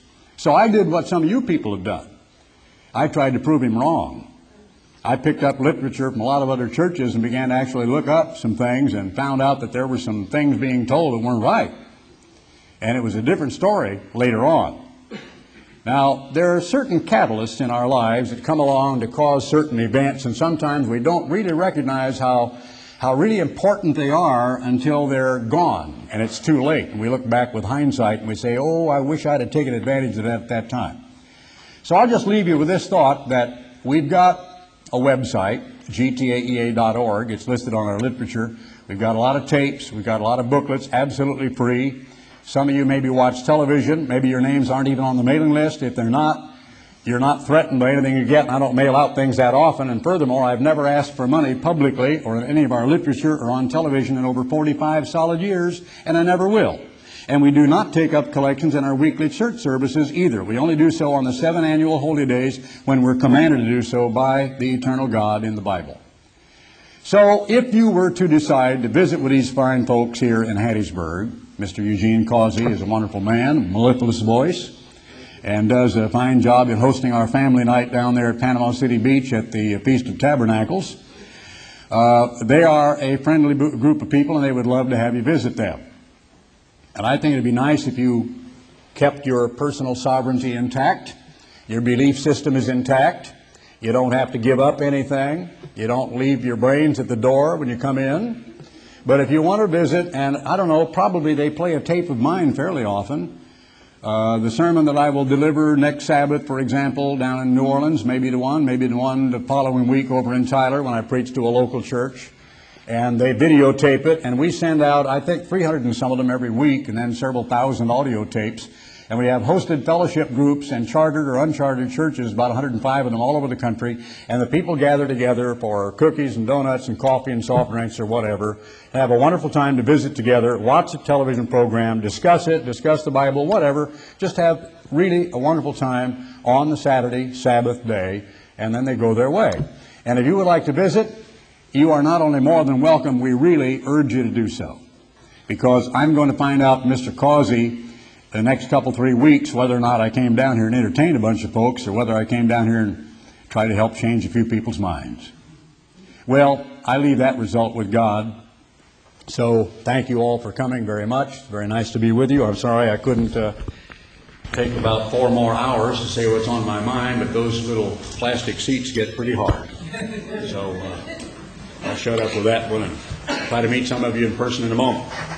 So I did what some of you people have done. I tried to prove him wrong. I picked up literature from a lot of other churches and began to actually look up some things and found out that there were some things being told that weren't right. And it was a different story later on. Now, there are certain catalysts in our lives that come along to cause certain events, and sometimes we don't really recognize how, how really important they are until they're gone, and it's too late. And we look back with hindsight and we say, oh, I wish I'd have taken advantage of that at that time. So I'll just leave you with this thought that we've got a website, G T A E A dot org. It's listed on our literature. We've got a lot of tapes. We've got a lot of booklets, absolutely free. Some of you maybe watch television. Maybe your names aren't even on the mailing list. If they're not, you're not threatened by anything you get. And I don't mail out things that often. And furthermore, I've never asked for money publicly or in any of our literature or on television in over forty-five solid years, and I never will. And we do not take up collections in our weekly church services either. We only do so on the seven annual holy days when we're commanded to do so by the eternal God in the Bible. So if you were to decide to visit with these fine folks here in Hattiesburg, Mister Eugene Causey is a wonderful man, mellifluous voice, and does a fine job in hosting our family night down there at Panama City Beach at the Feast of Tabernacles. Uh, they are a friendly group of people, and they would love to have you visit them. And I think it'd be nice if you kept your personal sovereignty intact. Your belief system is intact. You don't have to give up anything. You don't leave your brains at the door when you come in. But if you want to visit, and I don't know, probably they play a tape of mine fairly often. Uh, the sermon that I will deliver next Sabbath, for example, down in New Orleans, maybe the one, maybe the one the following week over in Tyler when I preach to a local church. And they videotape it, and we send out, I think, three hundred and some of them every week, and then several thousand audio tapes. And we have hosted fellowship groups and chartered or unchartered churches, about one hundred and five of them all over the country. And the people gather together for cookies and donuts and coffee and soft drinks or whatever, and have a wonderful time to visit together, watch the television program, discuss it, discuss the Bible, whatever. Just have really a wonderful time on the Saturday, Sabbath day, and then they go their way. And if you would like to visit, you are not only more than welcome, we really urge you to do so. Because I'm going to find out from Mister Causey the next couple, three weeks whether or not I came down here and entertained a bunch of folks, or whether I came down here and tried to help change a few people's minds. Well, I leave that result with God. So thank you all for coming very much. Very nice to be with you. I'm sorry I couldn't uh, take about four more hours to say what's on my mind, but those little plastic seats get pretty hard. So uh, I'll shut up with that one and try to meet some of you in person in a moment.